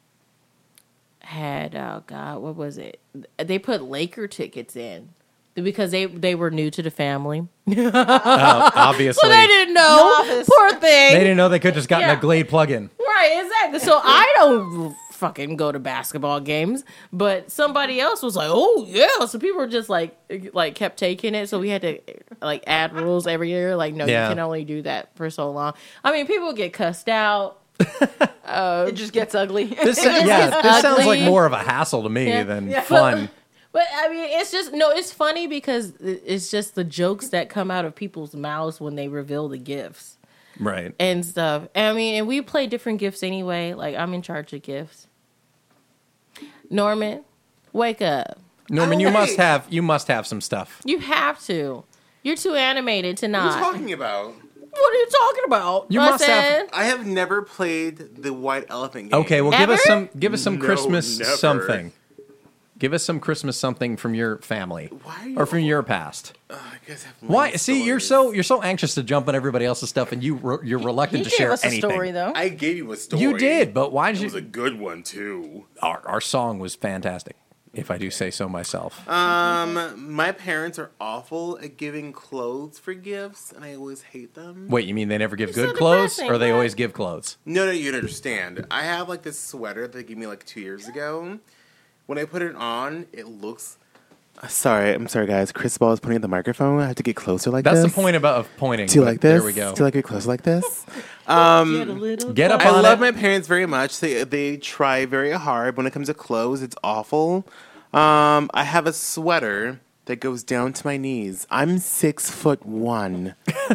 oh god, what was it? They put Laker tickets in because they were new to the family. Obviously, so they didn't know. Poor thing. They didn't know they could just gotten a Glade plug-in. Right, exactly. So I don't fucking go to basketball games, but somebody else was like, "Oh yeah." So people were just like kept taking it. So we had to like add rules every year. Like, no, you can only do that for so long. I mean, people get cussed out. It just gets ugly. This sounds like more of a hassle to me than fun. But I mean, it's funny because it's just the jokes that come out of people's mouths when they reveal the gifts, right? And stuff. I mean, and we play different gifts anyway. Like, I'm in charge of gifts. Norman, wake up. Norman, you must have some stuff. You have to. You're too animated to not. What are you talking about? What are you talking about? You must have. I have never played the White Elephant game. Okay, well, give us some Christmas something. Give us some Christmas something from your family or from your past. I guess I have Why? See, stories. you're so anxious to jump on everybody else's stuff, and you're reluctant to share anything. He gave us a story, though. I gave you a story. You did, but why did you? It was a good one too. Our song was fantastic, if I do say so myself. My parents are awful at giving clothes for gifts, and I always hate them. Wait, you mean they never give good clothes, or they always give clothes? No, you don't understand. I have like this sweater that they gave me like 2 years ago. When I put it on, it looks... I'm sorry, guys. Chris Ball is pointing at the microphone. I have to get closer like this. That's the point of pointing. Do you like this? There we go. Do you like it closer like this? Get up on I love it. my parents very much. They try very hard. When it comes to clothes, it's awful. I have a sweater that goes down to my knees. I'm 6'1".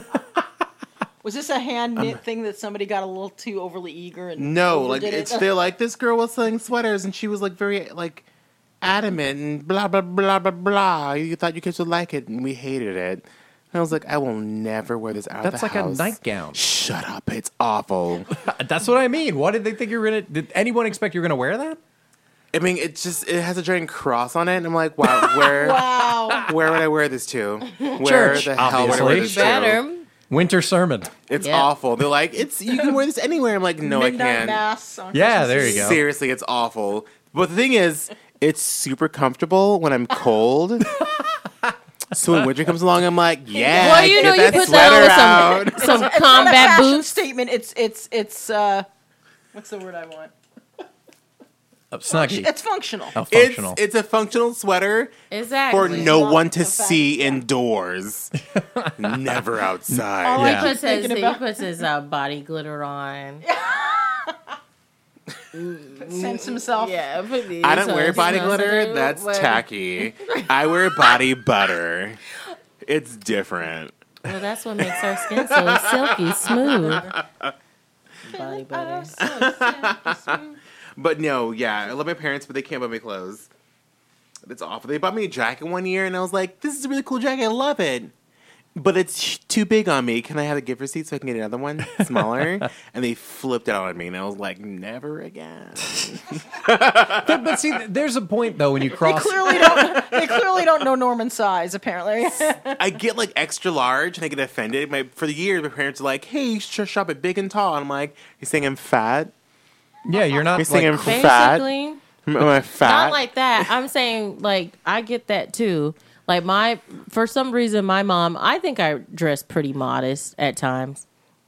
Was this a hand knit thing that somebody got a little too overly eager and no, like they're like, this girl was selling sweaters and she was like very like adamant and blah blah blah blah blah. You thought you kids would like it and we hated it. And I was like, I will never wear this out of the house. That's like a nightgown. Shut up, it's awful. That's what I mean. What did they think you were gonna? Did anyone expect you were gonna wear that? I mean, it has a giant cross on it, and I'm like, wow, where would I wear this to? Where Church, the hell would I wear this to? Winter sermon. It's awful. They're like, you can wear this anywhere. I'm like, no, I can't. Yeah, there you go. Seriously, it's awful. But the thing is, it's super comfortable when I'm cold. So when winter comes along, I'm like, yeah, well, you know, get you that put sweater that out. on some combat boots. Statement. It's what's the word I want? Snuggie. It's functional. Oh, functional. It's a functional sweater for no one to see indoors. Never outside. He puts his body glitter on. Sense himself. Yeah, I don't wear body glitter. That's tacky. I wear body butter. It's different. Well, that's what makes our skin so silky smooth. Body butter. So silky smooth. But no, yeah, I love my parents, but they can't buy me clothes. It's awful. They bought me a jacket one year, and I was like, this is a really cool jacket. I love it. But it's too big on me. Can I have a gift receipt so I can get another one smaller? And they flipped out on me, and I was like, never again. But see, there's a point, though, when you cross... They clearly don't know Norman's size, apparently. I get, like, extra large, and I get offended. For the years, my parents are like, hey, you should shop at Big and Tall. And I'm like, you're saying I'm fat? Yeah, you're not You're saying I'm fat? Am I fat? Not like that. I'm saying, like, I get that, too. Like, for some reason, my mom, I think I dress pretty modest at times.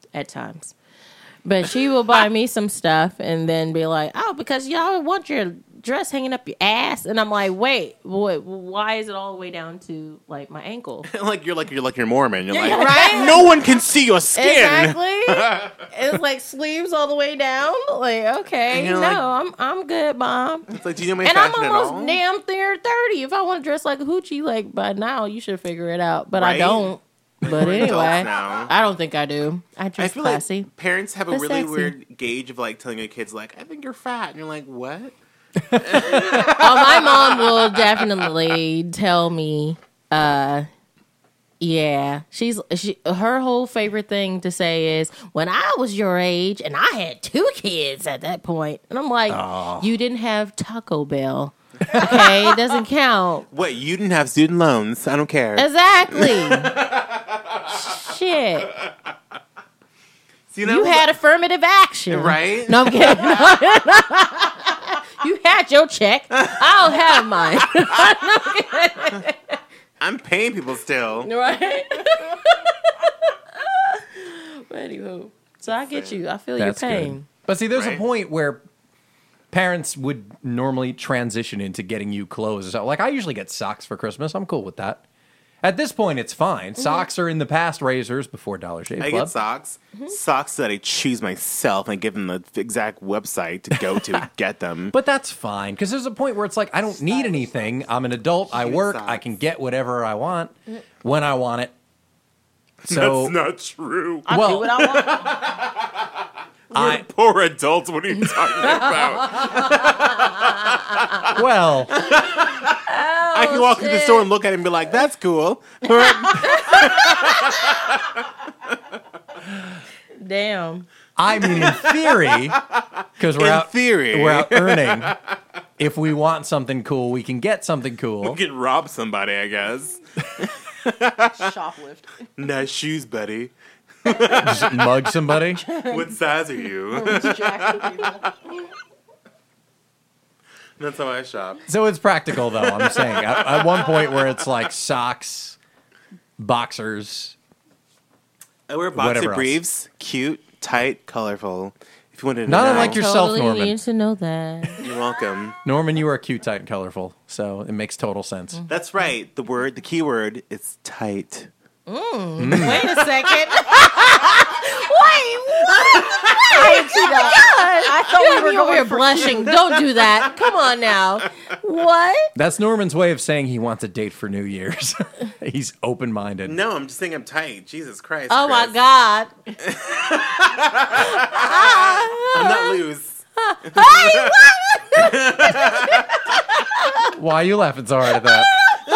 But she will buy me some stuff and then be like, oh, because y'all want your dress hanging up your ass. And I'm like, wait, why is it all the way down to, like, my ankle? You're Mormon. You're like, right? No one can see your skin. Exactly. It's like sleeves all the way down. Like, okay, no, like, I'm good, Mom. It's like, do you know my and fashion I'm at almost all? damn near 30. If I want to dress like a hoochie, like, by now, you should figure it out. But Right? I don't. But anyway, now. I don't think I do. I dress feel classy. like parents have a But really sexy. weird gauge of like telling their kids like, I think you're fat, and you're like, what? my mom will definitely tell me, yeah, her whole favorite thing to say is, when I was your age and I had 2 kids at that point. And I'm like, you didn't have Taco Bell. Okay, it doesn't count. What, you didn't have student loans? I don't care. Exactly. Shit. See, You had affirmative action. Right? No, I'm kidding. You had your check. I don't have mine. I'm paying people still. Right? But anywho, so I get you. I feel That's your pain. good. But see, there's a Right. point where parents would normally transition into getting you clothes. So, like, I usually get socks for Christmas. I'm cool with that. At this point, it's fine. Socks are in the past razors before Dollar Shave I Club. get socks. Socks that I choose myself and give them the exact website to go to get them. But that's fine, because there's a point where it's like, I don't need anything. I'm an adult. I Cute work. socks. I can get whatever I want when I want it. So, That's not true. I well, do what I want. Poor adults, what are you talking about? well, I can walk through the store and look at it and be like, that's cool. Damn. I mean, in theory, because we're In out earning. If we want something cool, we can get something cool. You can rob somebody, I guess. Shoplift. Nice shoes, buddy. Just mug somebody. What size are you? Jack people. That's how I shop. So it's practical, though. I'm saying at one point where it's like socks, boxers. I wear Whatever boxer else. briefs. Cute, tight, colorful. If you wanted to Not know. unlike yourself, totally Norman. need to know that. You're welcome. Norman, you are cute, tight, and colorful, so it makes total sense. That's right. The key word is tight. Wait a second. Wait, what? I didn't see that. I thought we were You're over going here for blushing. Don't do that. Come on now. What? That's Norman's way of saying he wants a date for New Year's. He's open-minded. No, I'm just saying I'm tight. Jesus Christ. Oh my Chris. God. I'm not loose. Why are you laughing so hard at that?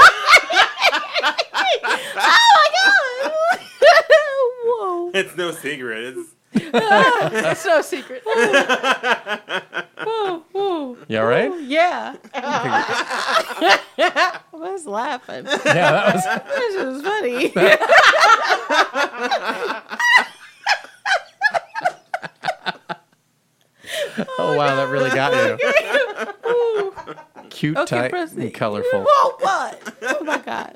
Whoa. It's no secret. It's no secret. You all right? Yeah. I was laughing. Yeah, that was. This was funny. Oh wow, that really got you. Cute, Okay, tight, proceed. and colorful. Whoa, what? Oh my God.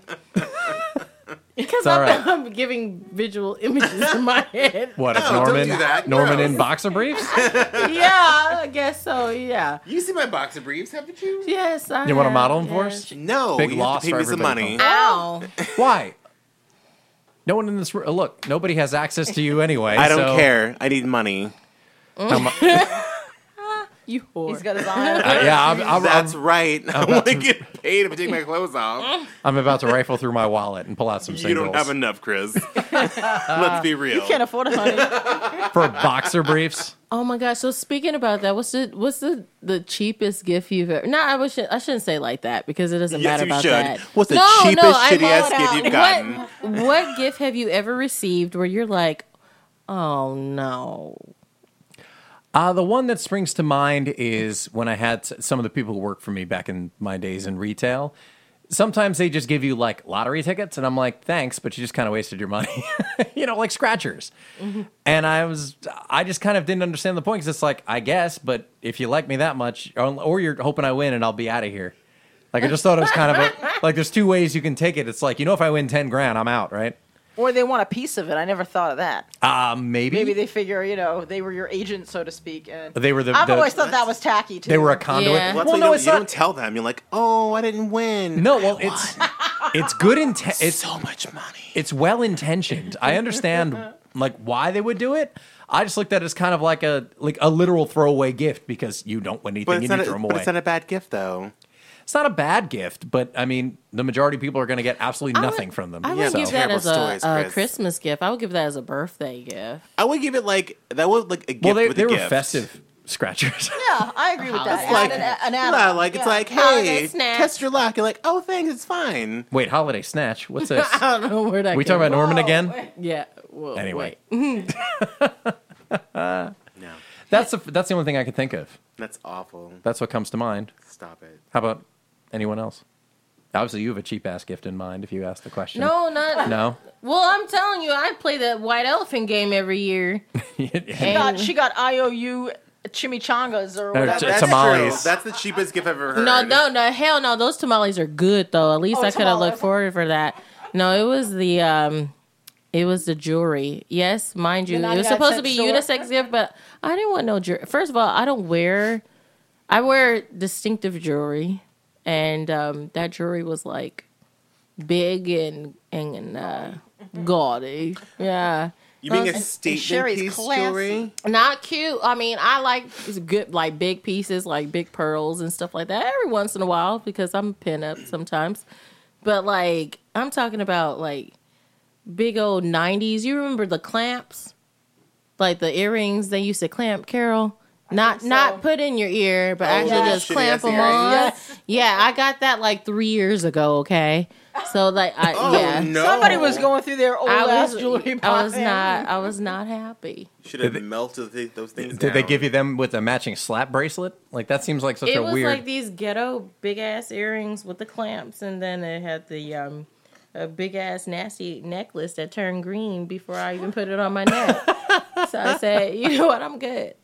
Because all right. I'm giving visual images in my head. What is No, don't Norman? do that. Norman Gross. in boxer briefs? Yeah, I guess so. Yeah. You see my boxer briefs, haven't you? Yes, I You want to have, model them for yes. us? No. Big you loss have to pay for me some everybody. money. Ow. Why? No one in this room. Look, nobody has access to you anyway. I don't so- care. I need money. How mu- You whore. He's got his eye on it. yeah, That's right. I want to to- get paid if I take my clothes off. I'm about to rifle through my wallet and pull out some You singles don't have enough, Chris. Let's be real. You can't afford it, honey. for boxer briefs. Oh my gosh! So speaking about that, what's the cheapest gift you've ever? No, I shouldn't say it like that because it doesn't Yes, matter you about should. that. What's the No, cheapest, I'm shitty-ass all gift out. you've gotten? What gift have you ever received where you're like, oh no? The one that springs to mind is when I had some of the people who worked for me back in my days in retail. Sometimes they just give you like lottery tickets, and I'm like, thanks, but you just kind of wasted your money, like scratchers. Mm-hmm. And I just kind of didn't understand the point because it's like, I guess, but if you like me that much, or you're hoping I win and I'll be out of here. Like I just thought it was kind of like there's two ways you can take it. It's like, if I win 10 grand, I'm out, right? Or they want a piece of it. I never thought of that. Maybe. Maybe they figure, they were your agent, so to speak. And They were I've always thought that was tacky, too. They were a conduit. Yeah. Well, Well, no, it's you not. don't tell them. You're like, oh, I didn't win. No, well, it's good it's so much money. it's well intentioned. I understand like why they would do it. I just looked at it as kind of like a literal throwaway gift because you don't win anything But and it's, you throw them away. it's not a bad gift, though. It's not a bad gift, but I mean, the majority of people are going to get absolutely nothing from them. I would Yeah, give that terrible as stories, a Chris. Christmas gift. I would give that as a birthday gift. I would give it like a gift Well, with they a were gift. festive. scratchers. Yeah, I agree with that. It's like, Add an yeah, add-on. like it's Yeah. like, Holiday hey, snatch. test your luck. You're like, oh, thanks, it's fine. Wait, holiday snatch. What's this? I don't know where that. We talking about Norman again? Yeah. Well, Anyway. wait. No, That's the only thing I could think of. that's awful. That's what comes to mind. Stop it. How about anyone else? Obviously, you have a cheap ass gift in mind if you ask the question. No, not. No. Well, I'm telling you, I play that White Elephant game every year. She got IOU chimichangas or Or whatever. t- That's tamales. true. That's the cheapest gift I've ever heard. No, hell no. Those tamales are good though. At least Oh, I could have tamales. looked forward for that. No, it was the jewelry. Yes, mind you, The it was 99 supposed to be cent store? unisex gift, but I didn't want no jewelry. First of all, I wear distinctive jewelry, and that jewelry was like big and gaudy. Yeah. You mean a And statement Sherry's piece classy. jewelry? Not cute. I mean, I like good, like big pieces, like big pearls and stuff like that every once in a while because I'm pin up sometimes. But like, I'm talking about like big old 90s. You remember the clamps? Like the earrings they used to clamp, Carol? Not put in your ear, but actually yeah. just Shitty clamp ass them earrings. on. Yes. Yeah, I got that like 3 years ago, okay? So like, yeah. No. Somebody was going through their old ass jewelry I was box. I was not happy. Should have melted those things Did they down. give you them with a matching slap bracelet? Like that seems like such It a was weird. like these ghetto big ass earrings with the clamps, and then it had the a big ass nasty necklace that turned green before I even put it on my neck. So I said, you know what, I'm good.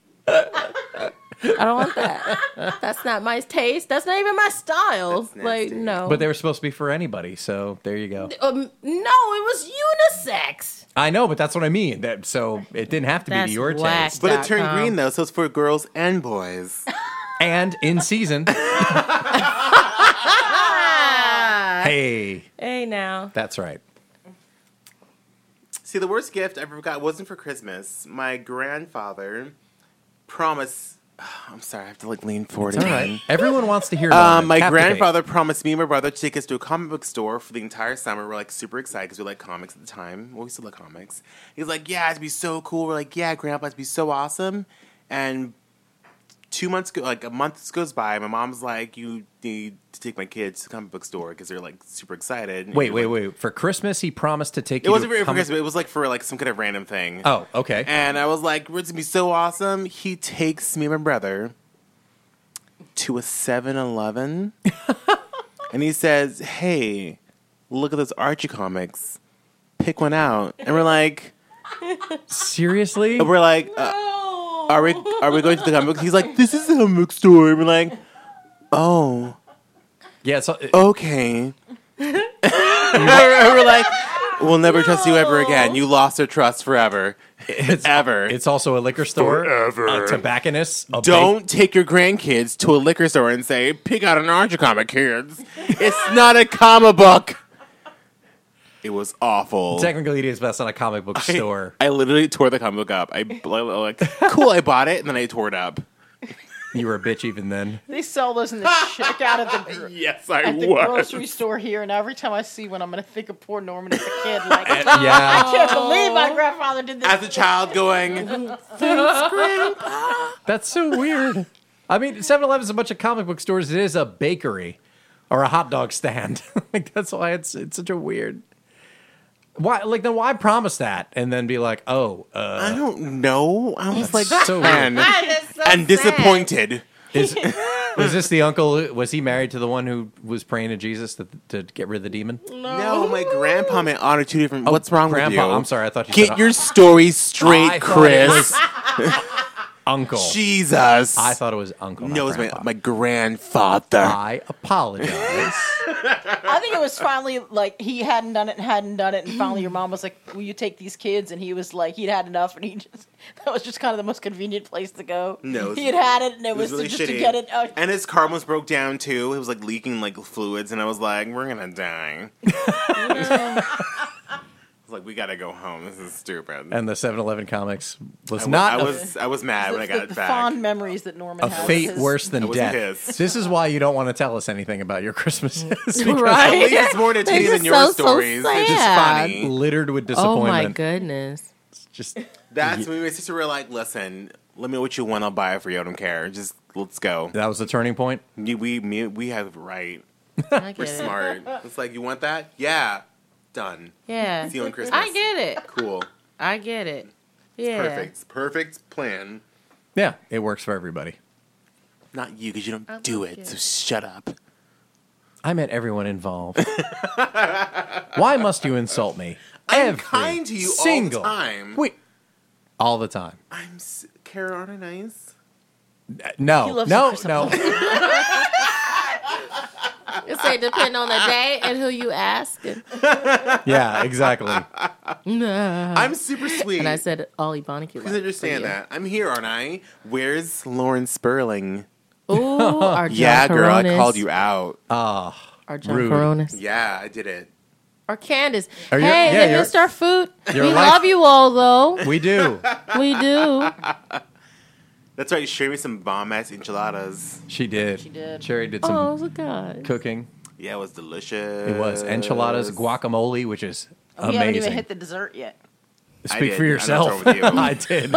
I don't want that. That's not my taste. That's not even my style. That's Like nasty. no. But they were supposed to be for anybody, so there you go. No, it was unisex. I know, but that's what I mean. That so it didn't have to be That's to your whack. taste. But it turned .com. green though, so it's for girls and boys. And in season. Hey, Hey now. that's right. See, the worst gift I ever got wasn't for Christmas. My grandfather promised. I'm sorry, I have to like lean forward All again. right. Everyone wants to hear about it. My Captivate. grandfather promised me and my brother to take us to a comic book store for the entire summer. We're like super excited because we like comics at the time. Well, we still like comics. He's like, "Yeah, it'd be so cool." We're like, "Yeah, Grandpa, it'd be so awesome." And 2 months go, like a month goes by. My mom's like, "You need to take my kids to the comic book store because they're like super excited." And Wait. we're like- For Christmas, he promised to take It you. wasn't to for comic- Christmas. It was like for like some kind of random thing. Oh, okay. And I was like, it's gonna be so awesome. He takes me and my brother to a 7-Eleven. And he says, "Hey, look at those Archie comics. Pick one out." And we're like, Seriously? are we going to the comic book? He's like, "This is a comic book store." And we're like, "Oh, Yeah. So okay." We're like, "We'll never trust you ever again. You lost our trust forever." Ever. it's also a liquor store. Forever. A tobacconist. A Don't take your grandkids to a liquor store and say, "Pick out an Archie comic, kids." It's not a comic book. It was awful. Technically, it is best on a comic book store. I literally tore the comic book up. Like, cool, I bought it, and then I tore it up. You were a bitch even then. They sell those in the checkout at Yes, I the was. grocery store here, and every time I see one, I'm gonna think of poor Norman as a kid. Like, Yeah. I can't believe my grandfather did this. As a child going, That's so weird. I mean, 7-Eleven is a bunch of comic book stores. It is a bakery or a hot dog stand. Like that's why it's such a weird. Why? Like then why promise that and then be like, oh, I don't know. I was like, so and, weird. and disappointed. Was this the uncle? Was he married to the one who was praying to Jesus to get rid of the demon? No, my grandpa meant on two different. What's wrong Grandpa, with you? I'm sorry, I thought you Get said your story I straight, thought it Chris. was uncle. Jesus. I thought it was uncle. No, not it was grandpa. my grandfather. I apologize. I think it was finally like he hadn't done it, and finally your mom was like, "Will you take these kids?" And he was like, he'd had enough, and that was just kind of the most convenient place to go. No, it was- he had it, and it was really just shitty. to get it. And his car almost broke down too. It was like leaking like fluids, and I was like, "We're gonna die." I was like, "We gotta go home. This is stupid." And the 7-Eleven comics was I not was mad when I got the it back. fond memories that Norman a has. fate His- worse than It wasn't death. his. This is why you don't want to tell us anything about your Christmases. because At least it's more entertaining than is your so stories. It's just sad. funny. littered with Oh my disappointment. goodness. Just That's when my sister were like, "Listen, Let me know what you want. I'll buy it for you. I don't care. Just let's go. That was the turning point. We have it right. I get We're it. smart. It's like, you want that? Yeah. Done. Yeah. See you on Christmas. I get it. Cool. I get it. Yeah. Perfect. Perfect plan. Yeah, it works for everybody. Not you, because you don't I do like it. it. So shut up. I meant everyone involved. Why must you insult me? I'm kind to you all the time. Wait, all the time. Kara, aren't I nice? No, He loves no, you, no. You say depend on the day and who you ask. Yeah, exactly. I'm super sweet. And I said, Ollie Bonneke. Please understand that. I'm here, aren't I? Where's Lauren Sperling? Ooh, our John Yeah, girl, I Coronis. called you out. Oh, Our John rude. Coronis. Yeah, I did it. Or Candace. Are you- Hey, yeah, they you're- missed our food. your We life- love you all, though. we do. We do. That's right. Show me some bomb-ass enchiladas. She did. She did. Cherry did some Oh, God. cooking. Yeah, it was delicious. It was enchiladas, guacamole, which is We haven't even amazing. hit the dessert yet. Speak did. for I know yourself. what's wrong with you. I did.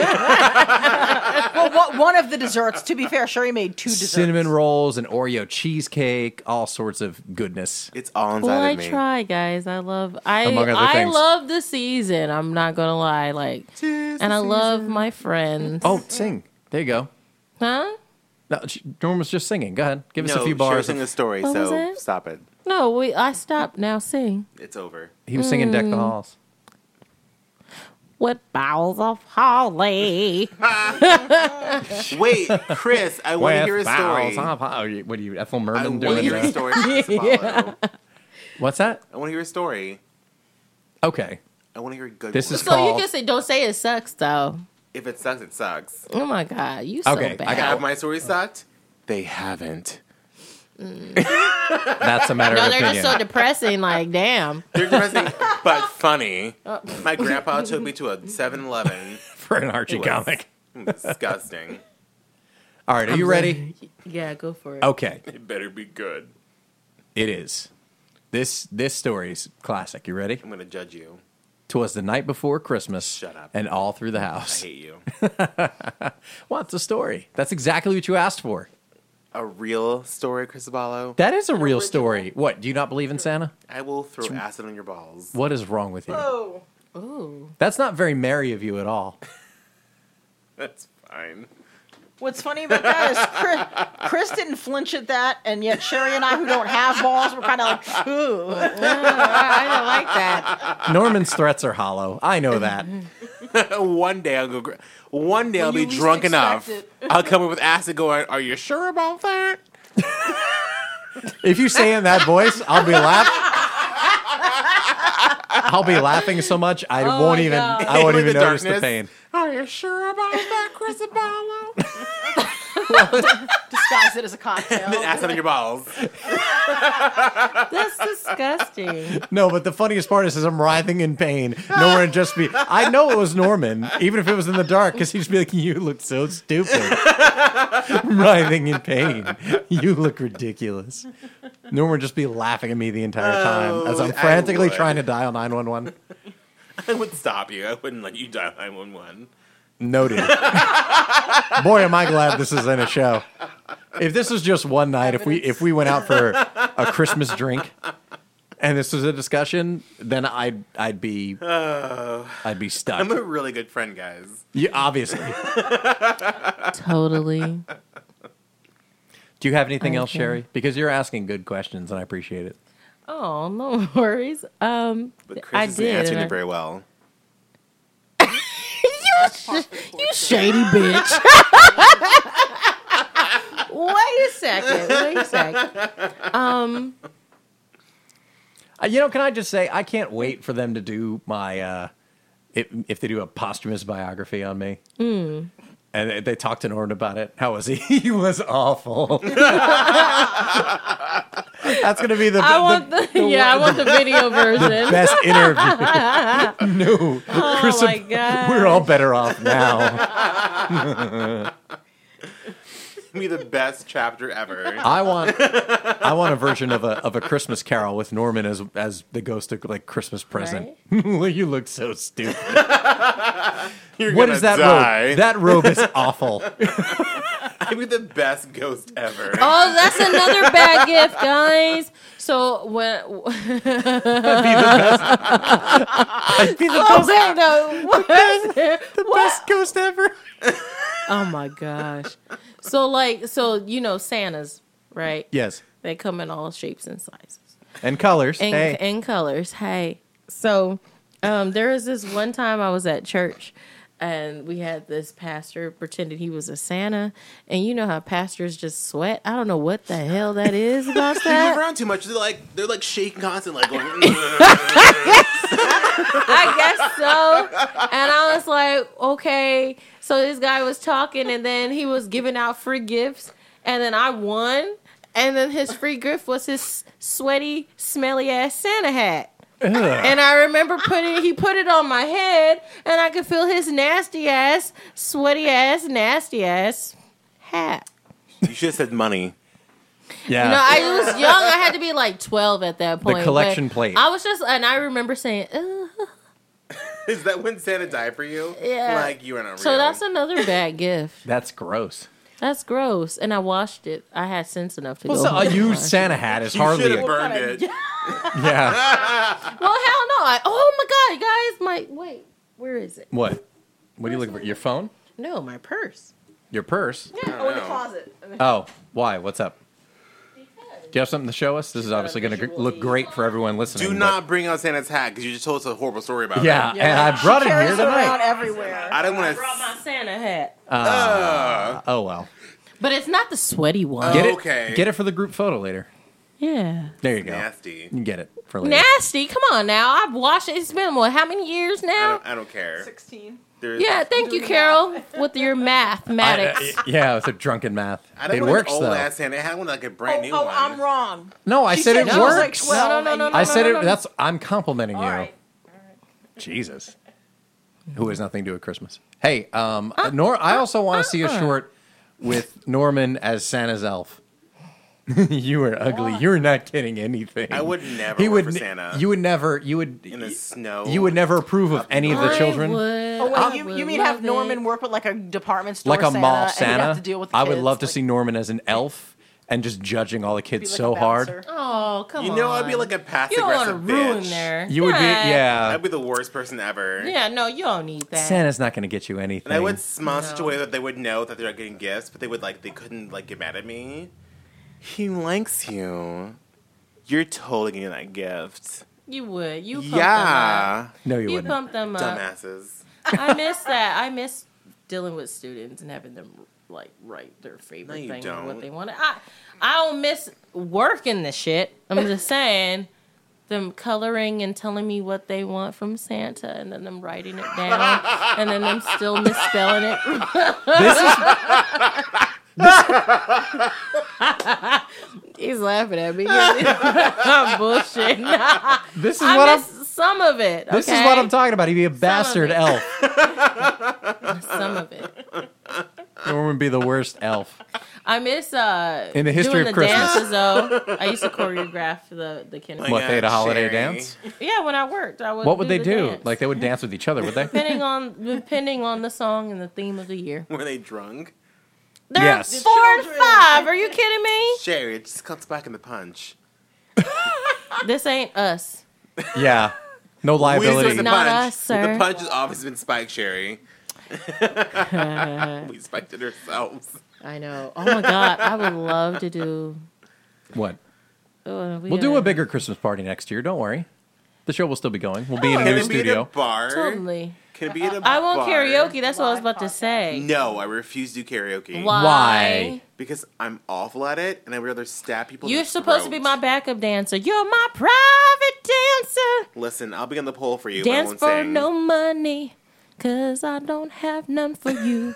Well, one of the desserts, to be fair, Sherry made 2 desserts. Cinnamon rolls and Oreo cheesecake, all sorts of goodness. It's all inside Well, I of me. try, guys. I love. Among other I things. love the season. I'm not gonna lie. Like, and I love my friends. Oh, sing. There you go. Huh? No, Norm was just singing. Go ahead. Give us a few Sherry's bars. singing a story, What was so it? stop it. No, I stopped. Now sing. It's over. He was singing Deck the Halls. With boughs of holly. Wait, Chris, I want to hear a story. What are you, Ethel I Merman want to doing hear a that? story. Chris Apollo. What's that? I want to hear a story. Okay. I want to hear a good This one. is So you called- can say, don't say it sucks though. If it sucks, it sucks. Oh my God, you so Okay, I bad. got Have my story sucked? They haven't. That's a matter No, of they're opinion. just so depressing. Like, damn. They're depressing, but funny. My grandpa took me to a 7-Eleven. for an Archie It was comic. Disgusting. All right, are you ready? Yeah, go for it. Okay, It better be good. it is. This story's classic. You ready? I'm going to judge you. 'Twas the night before Christmas. Shut up. And all through the I house. hate you. What's the story? That's exactly what you asked for. A real story, Chris Apollo. That is a real story. What? Do you not believe in Santa? I will throw acid on your balls. What is wrong with you? Oh. Ooh. That's not very merry of you at all. That's fine. What's funny about that is Chris didn't flinch at that, and yet Sherry and I, who don't have balls, were kind of like, ooh. I don't like that. Norman's threats are hollow. I know that. One day I'll go. One day I'll you be least drunk enough. expect I'll come up with acid. Going, are you sure about that? If you say in that voice, I'll be laughing. I'll be laughing so much I won't my even. God. I won't Like even the notice the darkness. pain. Are you sure about that, Chris Apollo? Disguise it as a cocktail. And then acid on your balls. That's disgusting. No, but the funniest part is, as I'm writhing in pain, Norman would just be. I know it was Norman, even if it was in the dark, because he'd just be like, "You look so stupid." Writhing in pain. You look ridiculous. Norman would just be laughing at me the entire time as I'm I frantically would. trying to dial 911. I would stop you. I wouldn't let you dial 911. Noted. Boy, am I glad this is in a show. If this was just one night, if we went out for a Christmas drink, and this was a discussion, then I'd be stuck. I'm a really good friend, guys. Yeah, obviously. Totally. Do you have anything else, Okay. Sherry? Because you're asking good questions, and I appreciate it. Oh, no worries. But Chris I isn't did. answering and it very well. You shady bitch. Wait a second. Can I just say, I can't wait for them to do my, if they do a posthumous biography on me. And they talked to Norman about it. How was he? He was awful. That's going to be I want the video version. best interview. No. Oh Chris, my God. we're all better off now. be the best chapter ever. I want a version of a Christmas Carol with Norman as the ghost of like Christmas present. Right? You look so stupid. You're What gonna is that die. robe? That robe is awful. I'd be the best ghost ever. Oh, that's another bad gift, guys. So when I'd be the best ghost ever. Oh my gosh. So you know Santas, right? Yes, They come in all shapes and sizes. and colors. And, Hey, and colors. Hey. So there was this one time I was at church and we had this pastor pretended he was a Santa. And you know how pastors just sweat? I don't know what the hell that is about They move that. around too much. They're like shaking constantly, like going. I guess so. And I was like, okay. So this guy was talking and then he was giving out free gifts. And then I won. And then his free gift was his sweaty, smelly ass Santa hat. And I remember he put it on my head and I could feel his nasty ass, sweaty ass, nasty ass hat. You should have said money. yeah. You know, I was young. I had to be like 12 at that point. collection but plate. I was and I remember saying, ugh. Is that when Santa died for you? Yeah. Like you are not real. So that's another bad gift. That's gross. That's gross. And I washed it. I had sense enough to Well, go so home a and used wash it. Santa hat is You hardly. should have burned it. Yeah. Well, hell no. Oh my God, guys. Wait, where is it? What? What are you looking for? Your phone? No, my purse. Your purse? Oh, in the closet. Oh, why? What's up? Do you have something to show us? This is obviously going to look great for everyone listening. Do but- not bring out Santa's hat because you just told us a horrible story about Yeah, it. and I brought it here Carries it around tonight. everywhere. I don't I want brought my Santa hat. Oh well. But it's not the sweaty one. Get it. Okay. Get it for the group photo later. Yeah. There you go. nasty. You can get it for later. Nasty. Come on now. I've washed it. It's been, how many years now? I don't care. 16. There's- Yeah, thank you, Carol, with your mathematics. Yeah, it's a drunken math. I don't It want works an old though. ass Santa. I had one like a brand new Oh, one. I'm wrong. No, I She said it she was like works. 12. No. I said no. it. That's. I'm complimenting you. All right. Jesus. Who has nothing to do with Christmas? Hey, I also want to see a short with Norman as Santa's elf. You were ugly. You were not getting anything. I would never work for Santa. You would never. You would. in the snow. You would never approve of any of the children. Oh, wait, you mean have Norman work with like a department store Like a Santa, mall and he'd Santa. have to deal with the I would kids, love to like, see Norman as an elf and just judging all the be kids like so a hard. bouncer. Oh, come You on. know, I'd be like a passive You don't want to aggressive ruin bitch. there. You would be, yeah. I'd be the worst person ever. Yeah, no, you don't need that. Santa's not going to get you anything. And I would smile in such a No. way that they would know that they're not getting gifts, but they couldn't get mad at me. He likes you. You're totally getting that gift. You would. You pump Yeah. No, you them up. You wouldn't. pump them up. Dumbasses. I miss that. I miss dealing with students and having them like write their favorite No, you thing and what don't. they want. I don't miss working the shit. I'm just saying them coloring and telling me what they want from Santa and then them writing it down and then them still misspelling it. This is He's laughing at me. I'm bullshit. this is I what I'm. miss some of it. This is okay? what I'm talking about. He'd be a bastard it. elf. Some of it. Norman would be the worst elf. I miss In the history doing of the Christmas. dances though. I used to choreograph the kindergarten. What, they had a holiday Sherry. dance? Yeah, when I worked, I would. What would they the do? dance. Like they would dance with each other, would they? depending on the song and the theme of the year. Were they drunk? They're Yes. 4 and 5. Are you kidding me? Sherry, it just comes back in the punch. This ain't us. Yeah. No We just liability. the Not punch. us, sir. The punch has always been spiked, Sherry. We spiked it ourselves. I know. Oh my god, I would love to do. What? Oh, We'll do a bigger Christmas party next year. Don't worry. The show will still be going. We'll be in a Can new it be at a studio. bar? Totally. Can it be at a bar? I want karaoke. That's what I was about to say. No, I refuse to do karaoke. Why? Because I'm awful at it, and I would rather stab people. in You're the supposed to be throat. my backup dancer. You're my private dancer. Listen, I'll be on the pole for you, Dance but I for won't sing. no money, 'cause I don't have none for you.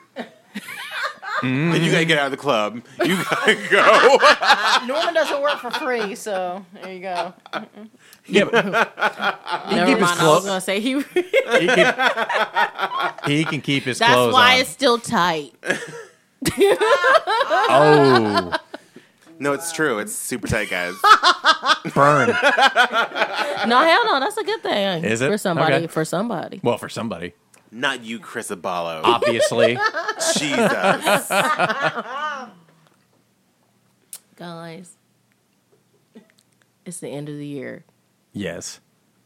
And you gotta get out of the club. You gotta go. Norman doesn't work for free, so there you go. Yeah, but Never keep his mind. I was clothes. gonna say he. he can keep his That's clothes why on. it's still tight. Oh, No, it's true. It's super tight, guys. burn. No, hell no. That's a good thing. Is it? For somebody. Okay. For somebody. Well, for somebody, Not you, Chris Abalo. obviously. Jesus. Guys, it's the end of the year. Yes.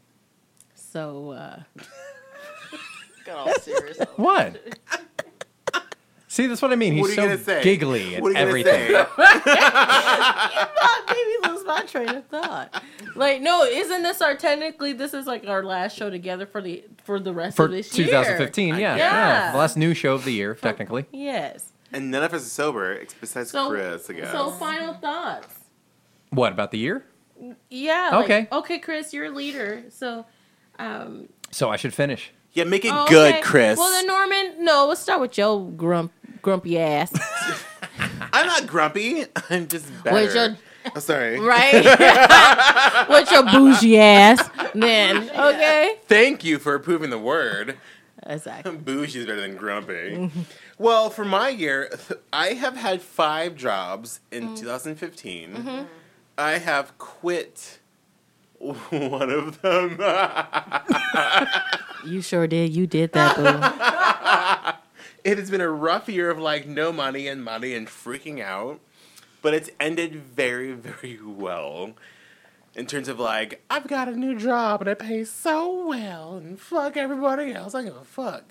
So, Got all serious. What? See, that's what I mean. What He's are you so gonna say? giggly and What are you everything. gonna made me lose my train of thought. Like, no, isn't this technically this is like our last show together for the rest For of this year? 2015, yeah. Yeah. The last new show of the year, technically. Yes. say? And none of us are sober, besides So, Chris, I guess. so final thoughts. What, about the year? Yeah. Like, Okay. Okay, Chris, you're a leader. So, So I should finish. Yeah, make it oh, good, okay. Chris. Well, then, Norman, no, let's start with your grumpy ass. I'm not grumpy. I'm just better. With your, Oh, sorry. right? With your bougie ass, then, okay? Thank you for approving the word. Exactly. Bougie is better than grumpy. Well, for my year, I have had 5 jobs in 2015. I have quit one of them. You sure did. You did that, boo. It has been a rough year of like no money and freaking out, but it's ended very, very well. In terms of like, I've got a new job and it pays so well, and fuck everybody else. I give a fuck.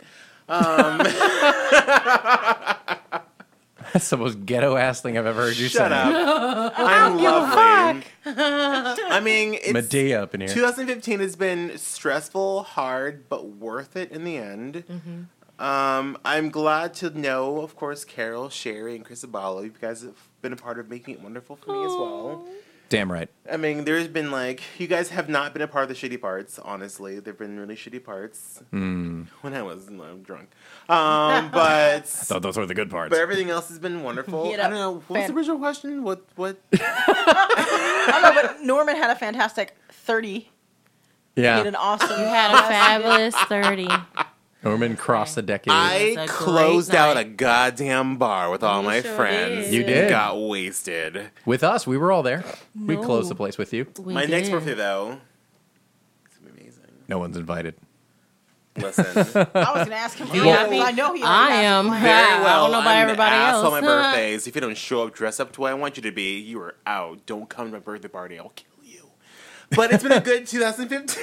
That's the most ghetto-ass thing I've ever heard you Shut say. up. I'm lovely. I mean, it's, Medea up in here. 2015 has been stressful, hard, but worth it in the end. I'm glad to know, of course, Carol, Sherry, and Chris Abalo. You guys have been a part of making it wonderful for me as well. Damn right. I mean, there's been like, you guys have not been a part of the shitty parts, honestly. There have been really shitty parts when I was drunk. But I thought those were the good parts. but everything else has been wonderful. Get I up, don't know. What was the original question? What? I don't know, but Norman had a fantastic 30. He Yeah. had an awesome. You had a fabulous 30. Norman crossed the decade. I It's a closed great out night. a goddamn bar with all You my sure friends. did. You did. Got wasted. With us, we were all there. We No. closed the place with you. We My next did. birthday, though, it's going to be amazing. No one's invited. Listen. I was going to ask him. You happy? I know he. I am. Very I well. don't know about I'm everybody an ass else. on my birthdays. If you don't show up dressed up to what I want you to be, you are out. Don't come to my birthday party. I'll kill you. But it's been a good 2015.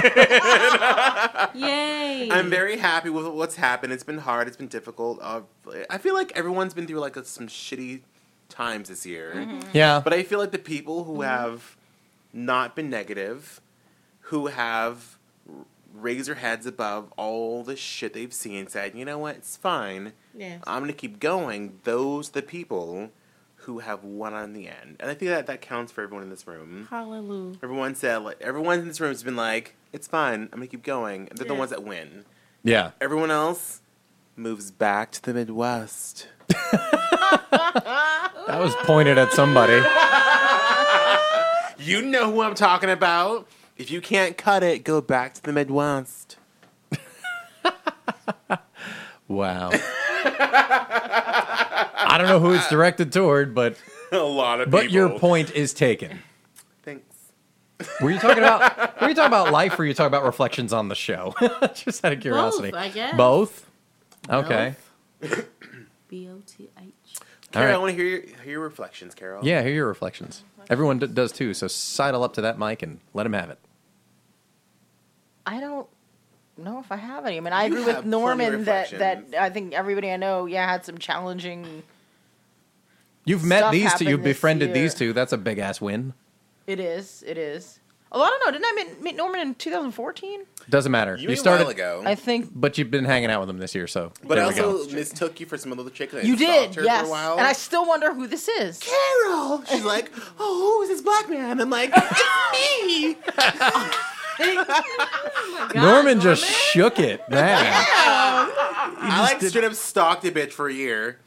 Yay. I'm very happy with what's happened. It's been hard. It's been difficult. I feel like everyone's been through like some shitty times this year. Yeah. But I feel like the people who have not been negative, who have raised their heads above all the shit they've seen, said, you know what, it's fine. Yes. I'm going to keep going. Those are the people who have won on the end. And I think that counts for everyone in this room. Hallelujah. Everyone said, like, everyone in this room has been like, it's fine. I'm going to keep going. And they're the Yeah. ones that win. Yeah. Everyone else moves back to the Midwest. That was pointed at somebody. You know who I'm talking about. If you can't cut it, go back to the Midwest. Wow. I don't know who it's directed toward, but A lot of people. but your point is taken. Thanks. Were you talking about life, or were you talking about reflections on the show? Just out of curiosity. Both, I guess. Both? Okay. B-O-T-H. Carol, right. I want to hear your reflections, Carol. Yeah, hear your reflections. Everyone does too, so sidle up to that mic and let him have it. I don't know if I have any. I mean, I You agree have with Norman plenty of that reflections. I think everybody I know, had some challenging. You've met Stuff these two. happened You've this befriended year. these two. That's a big ass win. It is. Although I don't know, didn't I meet Norman in 2014? Doesn't matter. You You a started, while ago. I think but you've been hanging out with them this year, so But there I we go. also mistook you for some other chick that you I did, stalked her yes. for a while. And I still wonder who this is. Carol! She's like, oh, who is this black man? I'm like, it's me! Norman just shook it, man. I like straight up stalked a bitch for a year.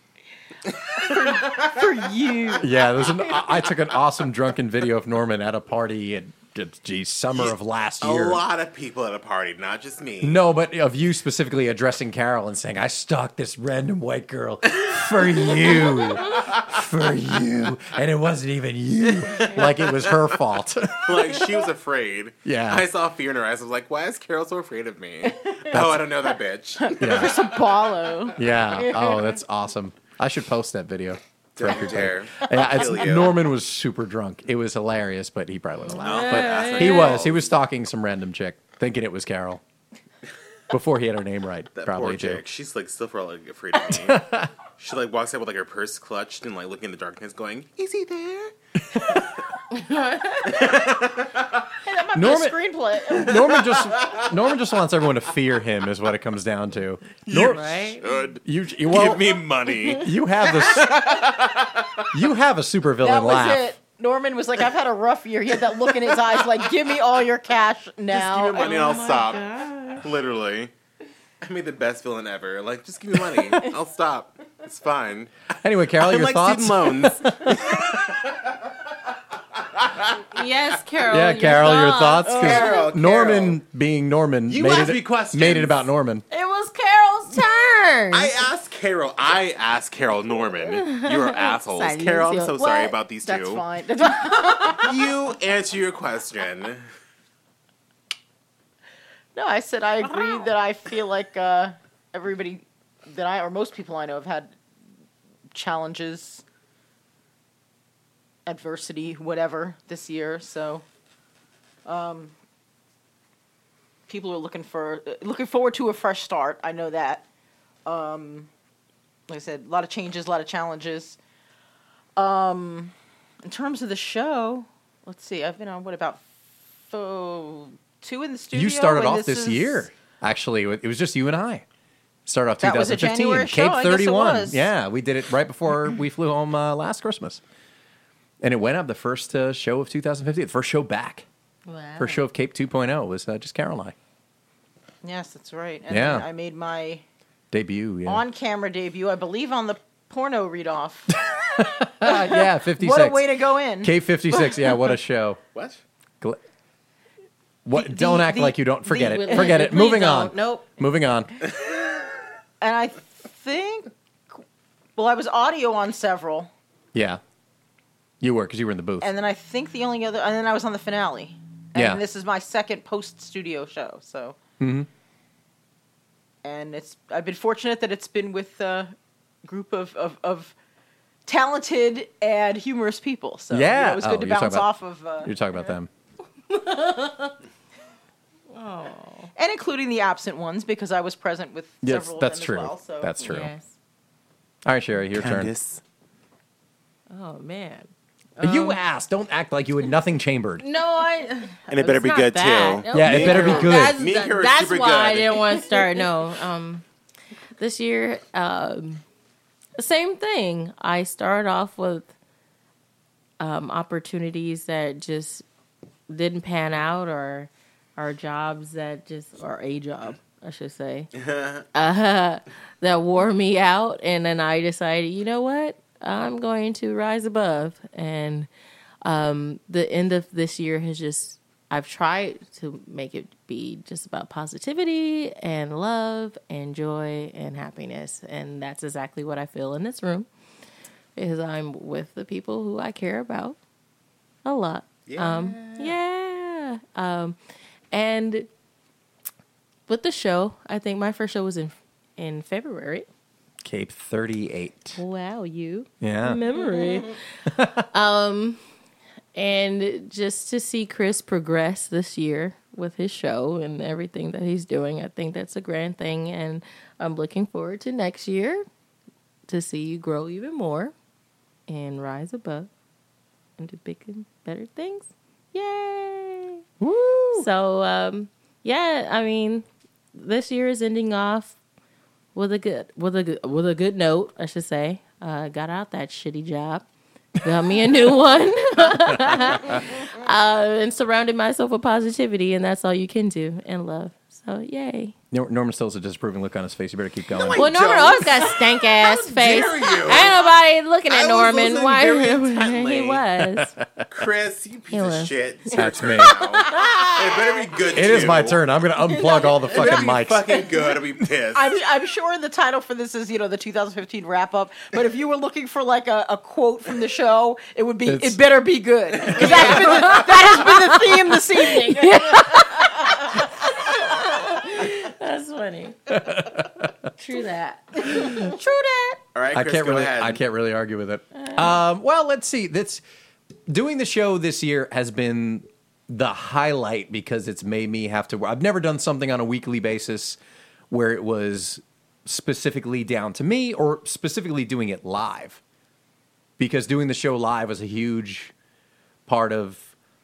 For you. Yeah, I took an awesome drunken video of Norman at a party, and summer of last A year. lot of people at a party, not just me. No, but of you specifically addressing Carol and saying, I stalked this random white girl for you. For you. And it wasn't even you. Like it was her fault. Like, she was afraid. Yeah. I saw fear in her eyes. I was like, why is Carol so afraid of me? Oh, I don't know that bitch. Yeah. Apollo. Yeah. Oh, that's awesome. I should post that video. Don't dare. Yeah, Kill you. Norman was super drunk. It was hilarious, but he probably wouldn't laugh. I'll But ask he her. was. He was stalking some random chick, thinking it was Carol. Before he had her name right, That probably poor too. chick. She's like still for like afraid of me. She like walks out with like her purse clutched and like looking in the darkness, going, "Is he there?" Hey, that might Norman- be a screenplay. Norman just wants everyone to fear him, is what it comes down to. Right? Should Well, give me money. you have this. You have a supervillain That was laugh. it. Norman was like, I've had a rough year. He had that look in his eyes like, give me all your cash now. Just give me money and I'll stop. Literally. I made the best villain ever. Like, just give me money. I'll stop. It's fine. Anyway, Carol, I'm your like thoughts? student loans. Yes, Carol. Yeah, Carol, your thoughts? 'Cause Carol, Norman, being Norman, You made asked it me questions. made it about Norman. It was Carol's turn. I asked Carol Norman. You're assholes. Sorry, Carol, I'm Lucio. so sorry What? about these That's two. fine. You answer your question. No, I said I agree that I feel like everybody that I, or most people I know, have had challenges, adversity, whatever, this year. So, people are looking forward to a fresh start. I know that. Like I said, a lot of changes, a lot of challenges. In terms of the show, let's see. I've been on about 2 in the studio. You started and off this this is- year. Actually, it was just you and I. Started off That was a 2015. January show, Cape I guess it 31. was. Yeah, we did it right before we flew home last Christmas. And it went up the first show of 2015, the first show back. Wow. First show of Cape 2.0 was just Carol and I. Yes, that's right. And Yeah. then I made my Debut, yeah. on-camera debut, I believe, on the porno read-off. Yeah, 56. What a way to go in. Cape 56, yeah, what a show. What? Gl- What? The- Don't the- act like you don't. Forget the- it. Forget it. Please Moving don't. on. Nope. Moving on. And I think, well, I was audio on several, Yeah. You were, because you were in the booth. and then I think the only other, and then I was on the finale. And Yeah. this is my second post-studio show, so. Mhm. And I've been fortunate that it's been with a group of talented and humorous people. So Yeah. it was Oh, good to you're talking bounce about- off of. You're talking about them. And including the absent ones, because I was present with Yes, several that's of them true. as well. So. That's true. Yes. All right, Sherry, your turn. Candace. Oh man. You asked. Don't act like you had nothing chambered. No, I. And it better be It's good, not that. too. Yeah, it Me better and be her- good. That's, Me and her are that's super why I good. didn't want to start. No. This year, same thing. I started off with opportunities that just didn't pan out, or jobs that just, or a job, I should say, that wore me out. And then I decided, you know what? I'm going to rise above. And the end of this year has just, I've tried to make it be just about positivity and love and joy and happiness. And that's exactly what I feel in this room, because I'm with the people who I care about a lot. And with the show, I think my first show was in February. Cape 38. Wow, you Yeah. memory. And just to see Chris progress this year with his show and everything that he's doing, I think that's a grand thing. And I'm looking forward to next year to see you grow even more and rise above and do big and better things. Yay! Woo! So, yeah, I mean, this year is ending off with a good note, I should say. Got out that shitty job, got me a new one, and surrounded myself with positivity, and that's all you can do, and love. So yay. Norman still has a disapproving look on his face. You better keep going. No, I Well, Norman don't. always got a stank ass face. dare you? Ain't nobody looking at I was Norman. listening Why? very intently. He was. Chris, you piece It of was. shit. That's me. It better be good. It is my turn. I'm going to unplug all the It better fucking be mics. fucking good. I'll be pissed. I'm sure the title for this is, the 2015 wrap up. But if you were looking for like a quote from the show, it would be, It's- "It better be good." 'Cause that has been the theme this evening. That's funny. True that. True that. All right, Chris, go ahead. I can't really argue with it. Well, let's see. Doing the show this year has been the highlight because it's made me have to. I've never done something on a weekly basis where it was specifically down to me or specifically doing it live. Because doing the show live was a huge part of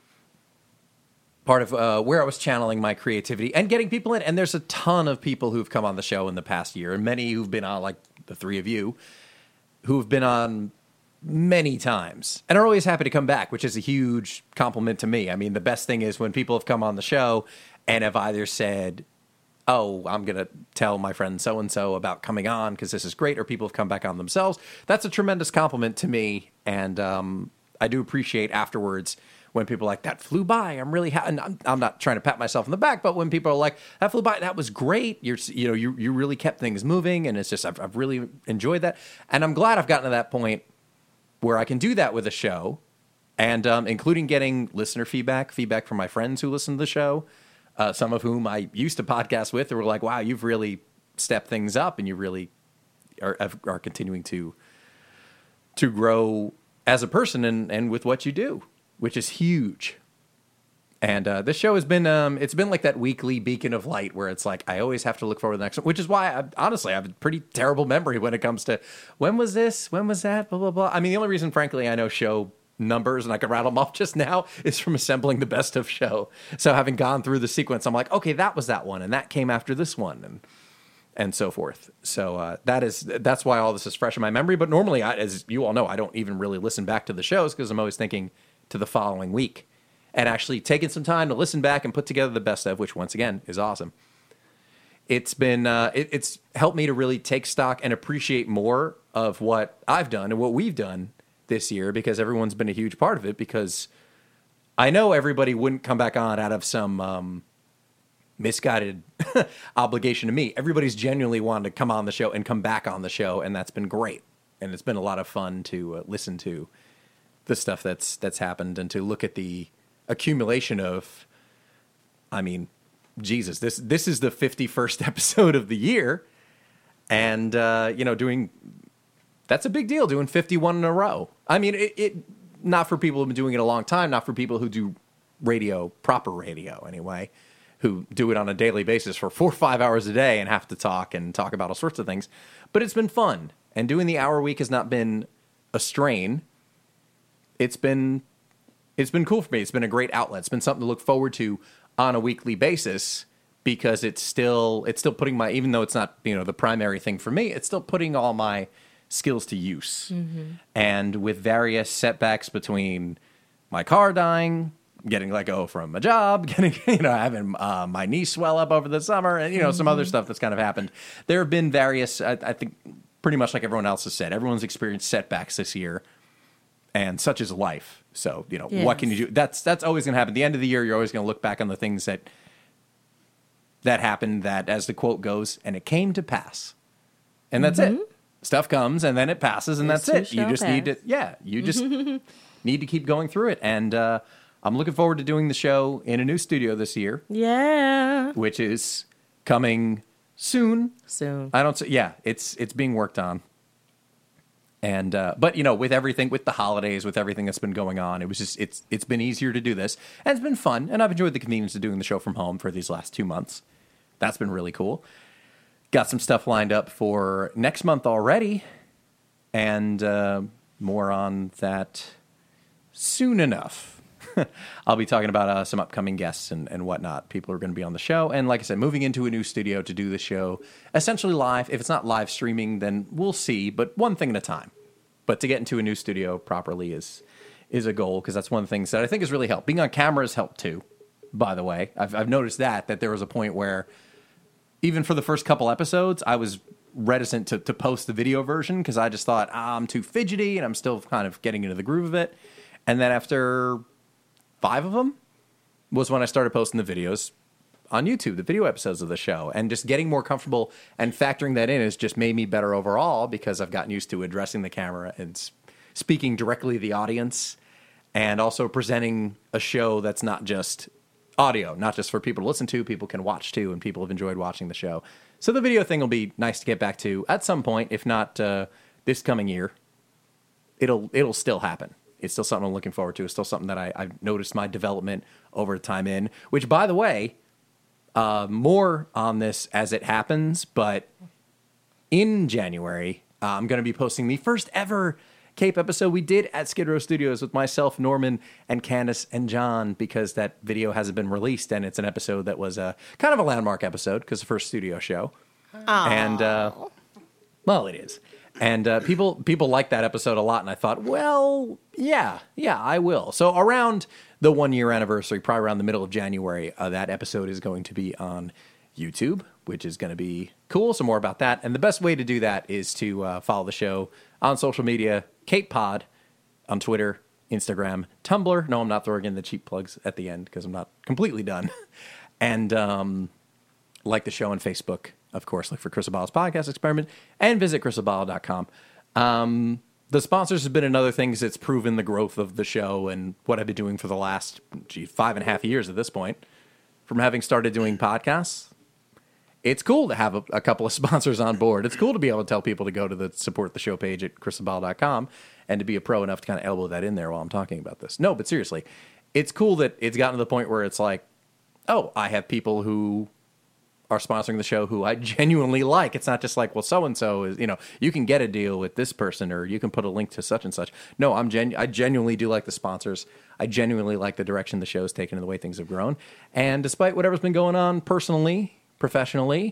where I was channeling my creativity and getting people in. And there's a ton of people who've come on the show in the past year, and many who've been on, like the three of you, who've been on many times and are always happy to come back, which is a huge compliment to me. I mean, the best thing is when people have come on the show and have either said, "Oh, I'm going to tell my friend so-and-so about coming on because this is great," or people have come back on themselves. That's a tremendous compliment to me, and I do appreciate afterwards when people are like, "That flew by. I'm really happy." I'm not trying to pat myself on the back, but when people are like, "That flew by. That was great. You really kept things moving," and it's just I've really enjoyed that, and I'm glad I've gotten to that point where I can do that with a show, and including getting listener feedback from my friends who listen to the show, some of whom I used to podcast with, who were like, "Wow, you've really stepped things up, and you really are continuing to grow as a person and with what you do." Which is huge. And this show has been, it's been like that weekly beacon of light where it's like, I always have to look forward to the next one, which is why, honestly, I have a pretty terrible memory when it comes to, when was this, when was that, blah, blah, blah. I mean, the only reason, frankly, I know show numbers and I could rattle them off just now is from assembling the best of show. So having gone through the sequence, I'm like, okay, that was that one, and that came after this one, and so forth. So that's why all this is fresh in my memory. But normally, as you all know, I don't even really listen back to the shows because I'm always thinking to the following week, and actually taking some time to listen back and put together the best of, which once again is awesome. It's been it's helped me to really take stock and appreciate more of what I've done and what we've done this year, because everyone's been a huge part of it. Because I know everybody wouldn't come back on out of some misguided obligation to me. Everybody's genuinely wanted to come on the show and come back on the show, and that's been great. And it's been a lot of fun to listen to the stuff that's happened and to look at the accumulation of, I mean, Jesus, this is the 51st episode of the year, and that's a big deal, doing 51 in a row. I mean, it not for people who've been doing it a long time, not for people who do radio, proper radio anyway, who do it on a daily basis for 4 or 5 hours a day and have to talk about all sorts of things. But it's been fun, and doing the hour a week has not been a strain. It's been cool for me. It's been a great outlet. It's been something to look forward to on a weekly basis, because it's still putting my, even though it's not, the primary thing for me, it's still putting all my skills to use. Mm-hmm. And with various setbacks between my car dying, getting let go from a job, having my knee swell up over the summer, and some other stuff that's kind of happened. There have been various, I think, pretty much like everyone else has said, everyone's experienced setbacks this year. And such is life. So, Yes. What can you do? That's always going to happen. At the end of the year, you're always going to look back on the things that happened, that, as the quote goes, and it came to pass. And that's it. Stuff comes, and then it passes, and that's it. You just need to, you just need to keep going through it. And I'm looking forward to doing the show in a new studio this year. Yeah. Which is coming soon. It's being worked on. And but with everything, with the holidays, with everything that's been going on, it was just it's been easier to do this, and it's been fun, and I've enjoyed the convenience of doing the show from home for these last 2 months. That's been really cool. Got some stuff lined up for next month already, and more on that soon enough. I'll be talking about some upcoming guests and whatnot. People are going to be on the show, and like I said, moving into a new studio to do the show essentially live. If it's not live streaming, then we'll see, but one thing at a time. But to get into a new studio properly is a goal, because that's one of the things that I think has really helped. Being on camera has helped too, by the way. I've noticed that there was a point where even for the first couple episodes, I was reticent to post the video version because I just thought I'm too fidgety and I'm still kind of getting into the groove of it. And then after 5 of them was when I started posting the videos on YouTube, the video episodes of the show, and just getting more comfortable and factoring that in has just made me better overall because I've gotten used to addressing the camera and speaking directly to the audience and also presenting a show that's not just audio, not just for people to listen to, people can watch too, and people have enjoyed watching the show. So the video thing will be nice to get back to at some point, if not this coming year. It'll still happen. It's still something I'm looking forward to. It's still something that I've noticed my development over time in, which, by the way, more on this as it happens, but in January, I'm going to be posting the first ever Cape episode we did at Skid Row Studios with myself, Norman, and Candace, and John, because that video hasn't been released, and it's an episode that was a kind of a landmark episode, because the first studio show. Aww. And, well, it is. And people like that episode a lot, and I thought, well, yeah, I will. So around the 1-year anniversary, probably around the middle of January, that episode is going to be on YouTube, which is going to be cool. So more about that. And the best way to do that is to follow the show on social media, Cape Pod, on Twitter, Instagram, Tumblr. No, I'm not throwing in the cheap plugs at the end because I'm not completely done. And like the show on Facebook, of course, look for Chris Abala's Podcast Experiment, and visit chrisabala.com. The sponsors has been another thing because it's proven the growth of the show and what I've been doing for the last 5.5 years at this point. From having started doing podcasts, it's cool to have a couple of sponsors on board. It's cool to be able to tell people to go to the support the show page at chrisabala.com and to be a pro enough to kind of elbow that in there while I'm talking about this. No, but seriously, it's cool that it's gotten to the point where it's like, oh, I have people who are sponsoring the show who I genuinely like. It's not just like, well, so-and-so is, you can get a deal with this person or you can put a link to such and such. No, I genuinely do like the sponsors. I genuinely like the direction the show's taken and the way things have grown. And despite whatever's been going on personally, professionally,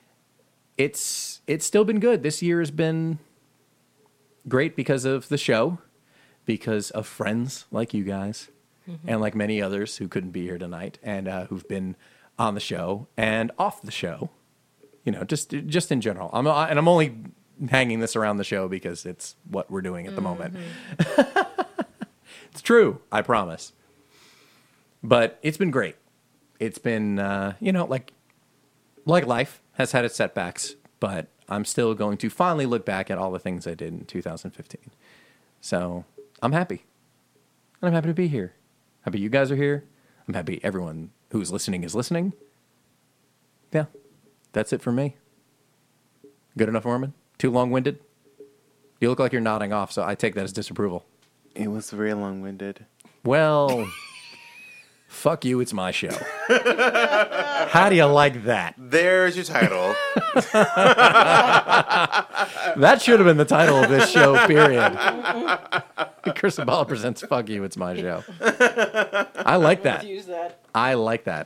it's still been good. This year has been great because of the show, because of friends like you guys, and like many others who couldn't be here tonight and who've been on the show and off the show, just in general. I'm only hanging this around the show because it's what we're doing at the moment. It's true, I promise. But it's been great. It's been, like life has had its setbacks, but I'm still going to finally look back at all the things I did in 2015. So I'm happy. And I'm happy to be here. Happy you guys are here. I'm happy everyone who's listening is listening. Yeah, that's it for me. Good enough, Norman? Too long-winded? You look like you're nodding off, so I take that as disapproval. It was very long-winded. Well, fuck you, it's my show. How do you like that? There's your title. That should have been the title of this show, period. Chris Abala presents Fuck You, It's My Show. I like that. Use that. I like that.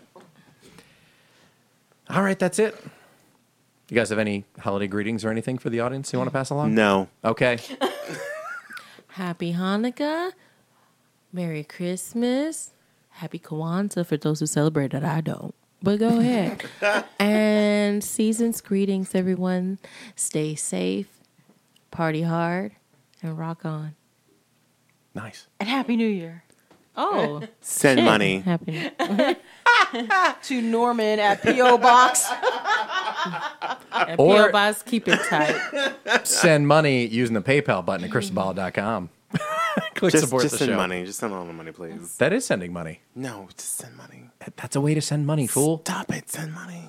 All right, that's it. You guys have any holiday greetings or anything for the audience you want to pass along? No. Okay. Happy Hanukkah. Merry Christmas. Happy Kwanzaa for those who celebrate it. I don't. But go ahead. And season's greetings, everyone. Stay safe, party hard, and rock on. Nice. And Happy New Year. Oh. Send money. Happy New Year. To Norman at P.O. Box. And Or- P.O. Box, keep it tight. Send money using the PayPal button at chrisabala.com. Click support Just the send show. money. Just send all the money, please. That is sending money. No, just send money. That's a way to send money, fool. Stop it. Send money.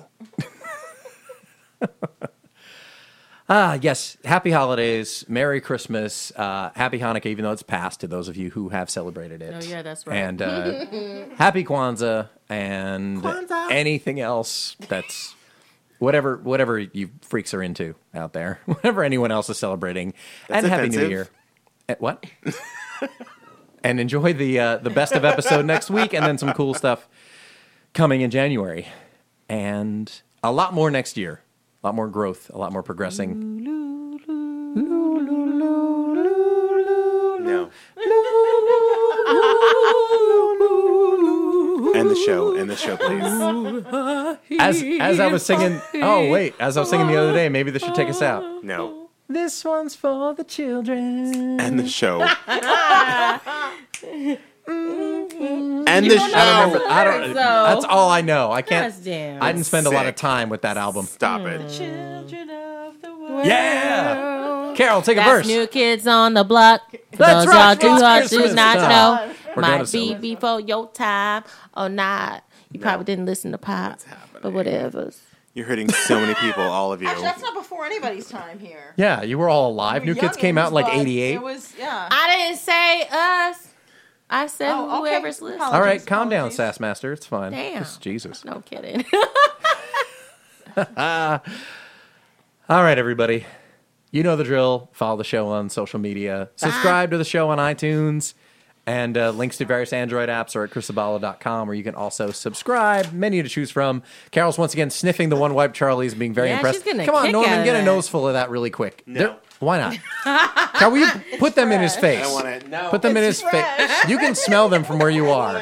Yes. Happy holidays. Merry Christmas. Happy Hanukkah, even though it's past to those of you who have celebrated it. Oh, yeah, that's right. And happy Kwanzaa and Kwanzaa. anything else that's whatever you freaks are into out there. Whatever anyone else is celebrating. That's and Happy New offensive. Year. What? And enjoy the best of episode next week and then some cool stuff coming in January. And a lot more next year. A lot more growth, a lot more progressing. No. And the the show. End the show, please. As I was singing, as I was singing the other day, maybe this should take us out. No. This one's for the children. End the show. End the show. I don't. That's all I know. I can't. Gosh damn. I didn't spend a lot of Sick. time with that album. Stop it. Children of the world. Yeah. Carol, take a That's verse. New Kids on the Block. For That's those right. y'all too It's hard to Christmas not time. know. We're going Might to be celebrate. before your time or not. You probably didn't listen to pop, but whatever. You're hurting so many people, all of you. Actually, that's not before anybody's time here. Yeah, you were all alive. New Kids came out in like Youngins, but '88. It was, yeah. I didn't say us. I said Oh, okay. whoever's listening. All right, Apologies, calm down, apologies. Sassmaster. It's fine. Damn. Just Jesus. No kidding. All right, everybody. You know the drill. Follow the show on social media. Subscribe to the show on iTunes. And links to various Android apps are at chrisabalo.com, where you can also subscribe. Menu to choose from. Carol's once again sniffing the one wipe Charlie's, being very Yeah, impressed. she's getting a Come on, kick Norman, out of get a that. nose full of that really quick. No. Why not? How will you put them in his face? I want it. No. Put them in his face. You can smell them from where you are.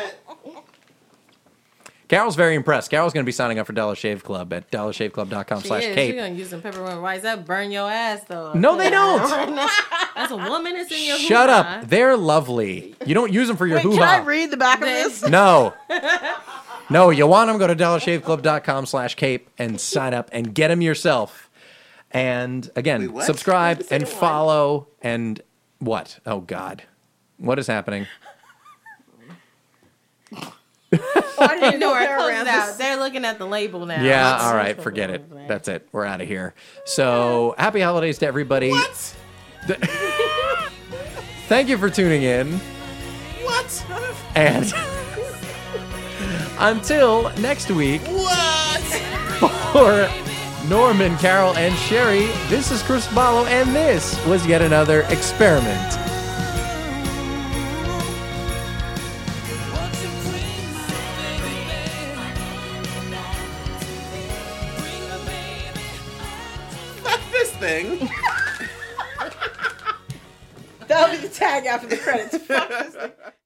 Carol's very impressed. Carol's going to be signing up for Dollar Shave Club at dollarshaveclub.com/Kate. You're going to use some peppermint wipes. That burn your ass, though. No, they don't. That's a woman that's in your Shut hoo-ha. up. They're lovely. You don't use them for your Wait, hoo-ha. can I read the back of this? No. No, you want them, go to dollarshaveclub.com/Cape and sign up and get them yourself. And again, Wait, what? subscribe What's the and second follow and what? Oh, God. What is happening? I didn't know Door, they were close around it out. this. They're looking at the label now. Yeah, all right, forget it. That's it. We're out of here. So, happy holidays to everybody. What? Thank you for tuning in. What? And until next week, What? for Norman, Carol, and Sherry, this is Chris Ballo, and this was yet another experiment. This thing. That'll be the tag after the credits. Fuck this thing.